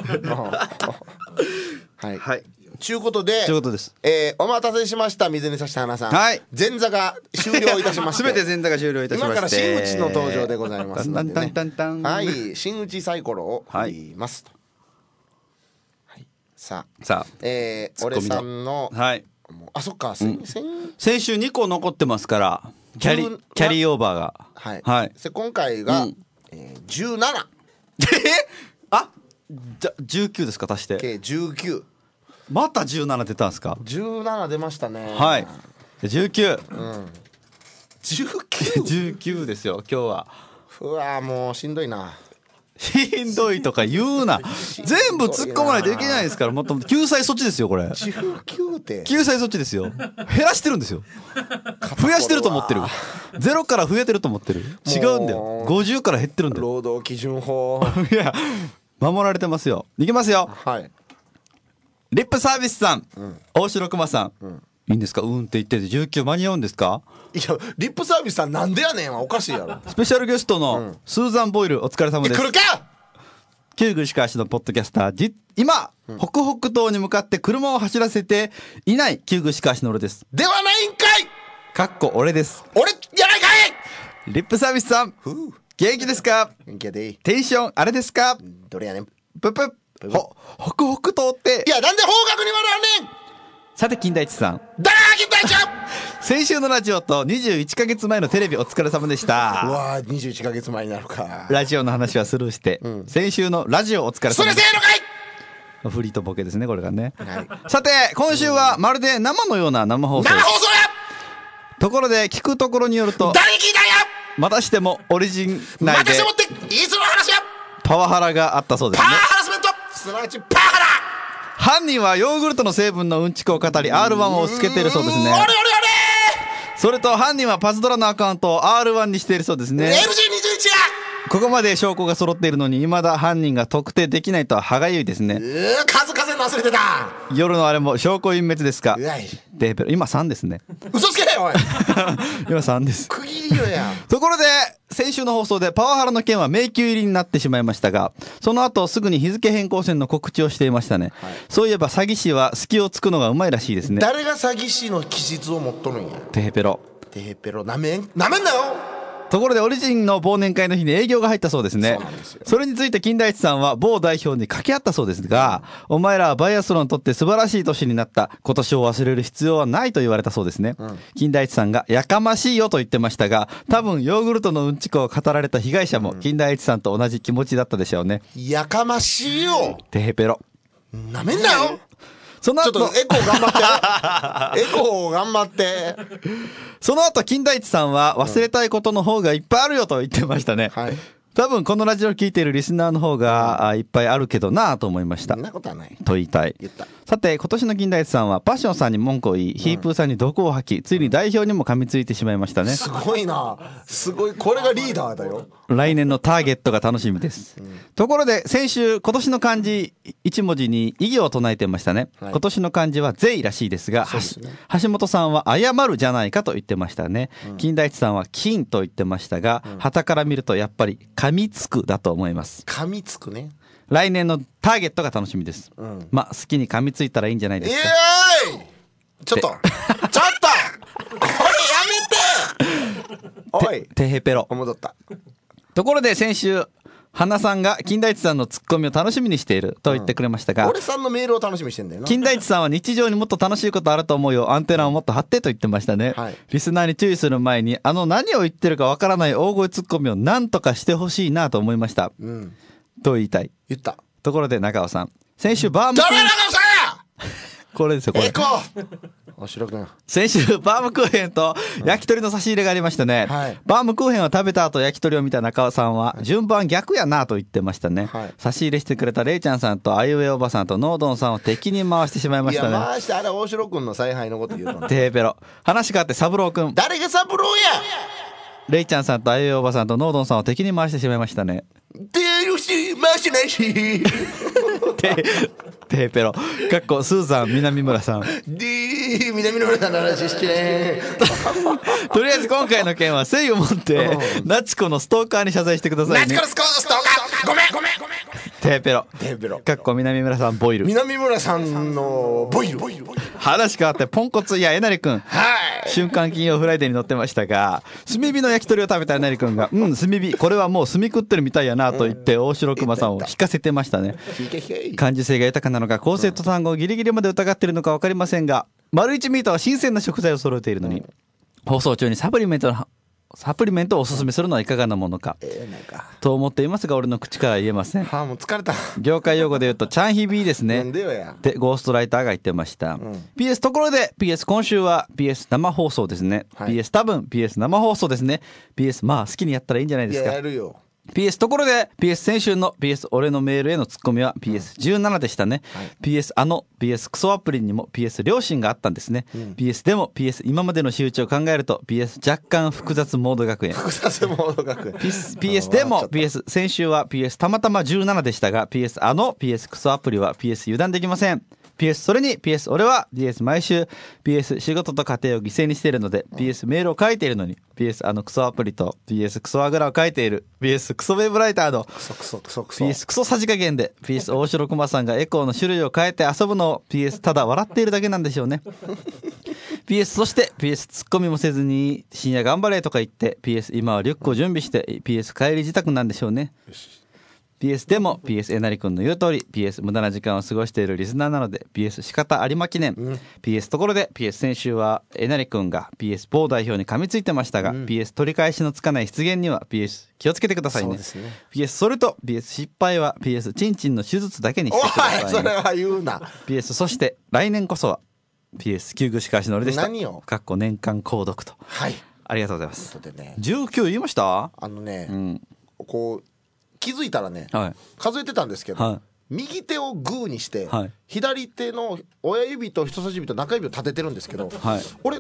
はい、はい、ちゅうことで、 ということです。 えー、お待たせしました水にさした花さん、はい、前座が終了いたしまして全て前座が終了いたしまして、 今から真打ちの登場でございますので、ね、 タンタンタンタン、 はい、真打ちサイコロを振りますと、はいはい、さあ、 さあ、 えー、俺さんの、はい、あそっか、うん、 先週にこ残ってますからキャリキャリーオーバーが、 はいはい、今回が、うんえー、じゅうななえあじゃじゅうきゅうですか足して、 計じゅうきゅう、 またじゅうなな出たんですか。 じゅうなな出ましたね。 はい、じゅうきゅう、 うん、じゅうきゅうじゅうきゅうですよ今日は。 うわもうしんどいな。 しんどいとか言うな全部突っ込まないといけないですから、もっと救済措置ですよこれ。 じゅうきゅうって救済措置ですよ。減らしてるんですよ増やしてると思ってる。ゼロから増えてると思ってる。違うんだよ、ごじゅうから減ってるんだよ。 労働基準法いや守られてますよ。いきますよ。 はい、 リップサービスさん、うん、大城熊さん、うん、いいんですか、うんって言っててじゅうきゅう間に合うんですか。 いやリップサービスさんなんでやねんはおかしいやろ。 スペシャルゲストのスーザン・ボイルお疲れ様です。 来るか。 キューグシカーシのポッドキャスター、じ今、うん、北北東に向かって車を走らせていないキューグシカーシの俺です。 ではないんかい。 かっこ俺です。 俺じゃないかい。リップサービスさん元気ですか。 元気やで。 テンションあれですか。 どれやねん。 ププほ北北東って。 いやなんで方角に笑うねん。 さて金田一さん、 だー金田一ちゃん先週のラジオとにじゅういっかげつまえのテレビお疲れ様でした。 うわーにじゅういっかげつまえになるか。 ラジオの話はスルーして、うん、先週のラジオお疲れ様でした。 それせーのかい。 フリーとボケですねこれがね、はい、さて今週はまるで生のような生放送。 生放送や。 ところで聞くところによると誰に聞いたんや。 またしてもオリジン内でまたしてもっていつの話や。 パワハラがあったそうですね。 パワハラスメントすなわちパワハラ。 犯人はヨーグルトの成分のうんちくを語り アールワン をつけているそうですね。 あれあれあれそれと犯人はパズドラのアカウントを アールワン にしているそうですね。 エルジーにじゅういち や。 ここまで証拠が揃っているのに未だ犯人が特定できないとは歯がゆいですね。 うー数々の忘れてた。 夜のあれも証拠隠滅ですか。 うわいデーペロ今さんですね。 嘘つけよおい今さんです。 区切りよや。 ところで先週の放送でパワハラの件は迷宮入りになってしまいましたが、その後すぐに日付変更線の告知をしていましたね、はい、そういえば詐欺師は隙をつくのがうまいらしいですね。 誰が詐欺師の気質を持っとるんや。 テヘペロテヘペロなめんなめんなよ。 ところでオリジンの忘年会の日に営業が入ったそうですね。 そうなんですよ。 それについて金田一さんは某代表に掛け合ったそうですが、うん、お前らはバイアスロンにとって素晴らしい年になった、今年を忘れる必要はないと言われたそうですね、うん、金田一さんがやかましいよと言ってましたが、多分ヨーグルトのうんちくを語られた被害者も金田一さんと同じ気持ちだったでしょうね。 やかましいよ。 テヘペロなめんなよ。 その後ちょっとエコー頑張ってエコー頑張ってその後金田一さんは忘れたいことの方がいっぱいあるよと言ってましたね、はい、多分このラジオを聞いているリスナーの方がいっぱいあるけどなぁと思いました。 そんなことはないと言いたい。 言った。 さて今年の金田一さんはパッションさんに文句を言い、うん、ヒープーさんに毒を吐き、ついに代表にも噛みついてしまいましたね。 すごいな、すごい。これがリーダーだよ。 来年のターゲットが楽しみです、うん、ところで先週今年の漢字一文字に異議を唱えてましたね、はい、今年の漢字は税らしいですが、すね、橋本さんは謝るじゃないかと言ってましたね、うん、金田一さんは金と言ってましたが、うん、旗から見るとやっぱり噛みつくだと思います。 噛みつくね。 来年のターゲットが楽しみです、うん、まあ好きに噛みついたらいいんじゃないですか。 イエーイちょっとちょっとこれやめておいテヘペロ戻った。 ところで先週花さんが金田一さんのツッコミを楽しみにしていると言ってくれましたが、うん、 俺さんのメールを楽しみにしてんだよな。 金田一さんは日常にもっと楽しいことあると思うよ、アンテナをもっと張ってと言ってましたね、はい、リスナーに注意する前にあの何を言ってるかわからない大声ツッコミを何とかしてほしいなと思いました、うん、と言いたい。 言った。 ところで中尾さん、先週バームクーヘンこれですよこれ。エコおしろくん、 先週バームクーヘンと焼き鳥の差し入れがありましたね、うんはい、バームクーヘンを食べた後焼き鳥を見た中尾さんは順番逆やなと言ってましたね、はい、差し入れしてくれたレイちゃんさんとあいうえおばさんとノードンさんを敵に回してしまいましたね。 いや回して、あれ大城くんの采配のこと言うとんね。 テーペロ話変わって三郎くん、 誰が三郎や。 レイちゃんさんとあいうえおばさんとノードンさんを敵に回してしまいましたね。 でよし回してないしテテーペロかっこスーザン南村さんで南村さんの話してねとりあえず今回の件は誠意を持ってナチコのストーカーに謝罪してくださいね。 ナチコのストーカーごめんごめんごめんテーペロテーペロかっこ南村さんボイル南村さんのボイル話変わってポンコツいやえなりくん、はい、瞬間金曜フライデーに載ってましたが、炭火の焼き鳥を食べたえなりくんがうん炭火これはもう炭食ってるみたいやなと言って大城熊さんを引かせてましたね。感受性が豊かなのか構成と単語をギリギリまで疑っているのか分かりませんが、丸一ミートは新鮮な食材を揃えているのに、放送中にサプリメントのサプリメントをおすすめするのはいかがなものか、えー、なんかと思っていますが俺の口からは言えません。 はあ、もう疲れた。 業界用語で言うとチャンヒビーですね。 なんでよやでゴーストライターが言ってました、うん、ピーエス ところで ピーエス 今週は ピーエス 生放送ですね、はい、ピーエス 多分 ピーエス 生放送ですね。 ピーエス まあ好きにやったらいいんじゃないですか。 いややるよ。 ピーエス ところで ピーエス 先週の ピーエス 俺のメールへのツッコミは ピーエスじゅうなな でしたね、はい、ピーエス あの ピーエス クソアプリにも ピーエス 良心があったんですね、うん、ピーエス でも ピーエス 今までの仕打ちを考えると ピーエス 若干複雑モード学園複雑モード学園ピーエス でも ピーエス 先週は ピーエス たまたまじゅうななでしたが ピーエス あの ピーエス クソアプリは ピーエス 油断できません。ピーエス それに ピーエス 俺は ピーエス 毎週 ピーエス 仕事と家庭を犠牲にしているので ピーエス メールを書いているのに ピーエス あのクソアプリと ピーエス クソアグラを書いている ピーエス クソウェブライターの ピーエス クソさじ加減で ピーエス 大城熊さんがエコーの種類を変えて遊ぶのを ピーエス ただ笑っているだけなんでしょうねピーエス そして ピーエス ツッコミもせずに深夜頑張れとか言って ピーエス 今はリュックを準備して ピーエス 帰り自宅なんでしょうね。ピーエス でも ピーエス えなりくんの言う通り ピーエス 無駄な時間を過ごしているリスナーなので ピーエス 仕方ありま記念、うん、ピーエス ところで ピーエス 先週はえなりくんが ピーエス 某代表に噛みついてましたが、うん、ピーエス 取り返しのつかない失言には ピーエス 気をつけてください ね, そうですね。ピーエス それと ピーエス 失敗は ピーエス チンチンの手術だけにしてください、ね、 おいそれは言うな。 ピーエス そして来年こそは ピーエス 救具しかしのりでした。 何をかっこ年間購読と、 はい、 ありがとうございます。 で、ね、 じゅうきゅう言いました。 あのね、 うん、 こう気づいたらね、はい、数えてたんですけど、はい、右手をグーにして、はい、左手の親指と人差し指と中指を立ててるんですけど、はい、俺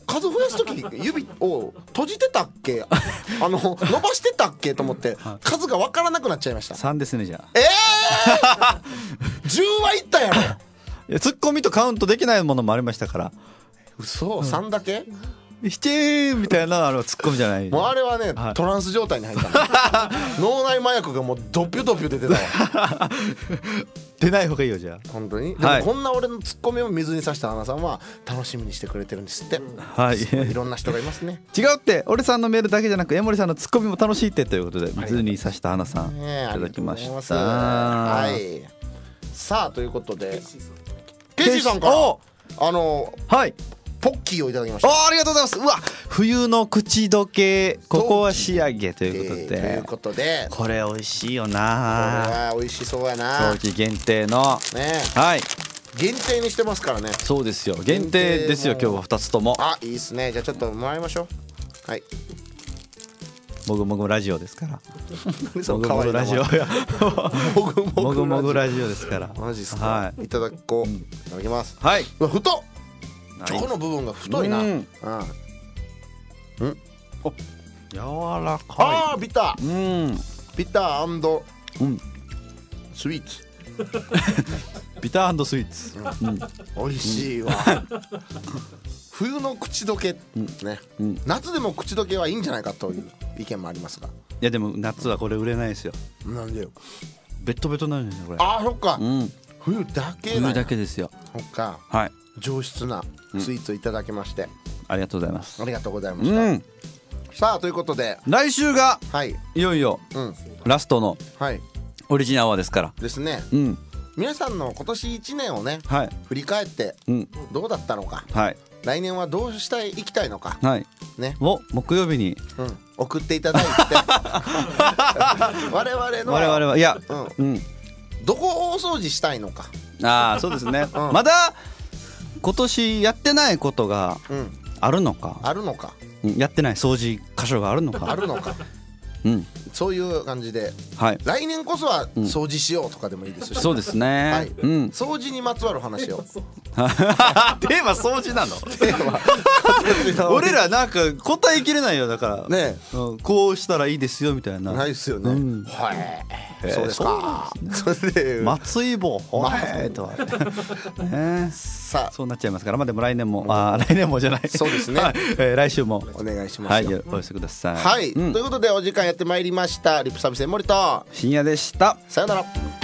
数増やす時指を閉じてたっけあの伸ばしてたっけと思って数が分からなくなっちゃいました。 さんですね。じゃあえー、じゅうはいったやろ。 いやツッコミとカウントできないものもありましたから。 嘘、さんだけひちーみたいなあのツッコミじゃない。 もうあれはね、はい、トランス状態に入った脳内麻薬がもうドピュドピュ出てたわ出ない方がいいよじゃあ。 本当に。でもこんな俺のツッコミを水に刺した花さんは楽しみにしてくれてるんですって。 はい、 いろんな人がいますね。 違うって、俺さんのメールだけじゃなく江森さんのツッコミも楽しいってということで水に刺した花さんいただきました。 はい、さあということでケイシーさんからあのはいポッキーをいただきました。 あ, ありがとうございます。うわ、冬の口どけここは仕上げということで、 ということでこれ美味しいよな。これは美味しそうやな。 冬季限定のね、 はい、 限定にしてますからね。 そうですよ、限定ですよ今日はふたつとも。 あ、いいですね。じゃあちょっともらいましょう。はい、 もぐもぐラジオですからもぐもぐラジオやもぐもぐもぐラジオですから。 マジっすか。 はい、 いただこう、いただきます。 はい。 うわ、太っ、チョコの部分が太いな。うん、うん、 お、柔らかい。 あー、ビター、 うん、 ビター& うんスイーツビター&スイーツ、うん、 美味しいわ、うん、冬の口どけね、うん、夏でも口どけはいいんじゃないかという意見もありますが、いやでも夏はこれ売れないですよ。 なんでよ。 ベトベトになるんですよこれ。 あー、そっか、 うん、 冬だけ冬だけですよ。 そっか、 はい、 上質なスイーツをいただきまして、うん、 ありがとうございます。 ありがとうございました、うん、さあということで来週が、 はい、 いよいよ、うん、ラストのオリジンアワーですからですね、 うん、 皆さんの今年いちねんをね、はい、振り返って、うん、どうだったのか、はい、来年はどうしていきたいのか、はい、ね、を木曜日に、 うん、送っていただいて我々の我々はいや、 うんうん、どこを大掃除したいのか。 ああ、そうですね、うん、まだ今年やってないことがあるのか、 うん、あるのか、 やってない掃除箇所があるのかあるのか、うん、そういう感じで、はい、来年こそは掃除しようとかでもいいですし、 うん、そうですね、はい、うん、 掃除にまつわる話をテーマ掃除なのテーマ俺らなんか答えきれないよ。だからね、うん、こうしたらいいですよみたいなないですよね、うん、はい、えー、そうですか。 それで松井棒はいとね、 さあそうなっちゃいますから、まあでも来年も、あ、来年もじゃない、 そうですね、 はい、えー、来週もお願いしますよ。 はい、お寄せください。 はい、うん、ということでお時間やってまいりました。リップサービス江森と深夜でした。 さよなら。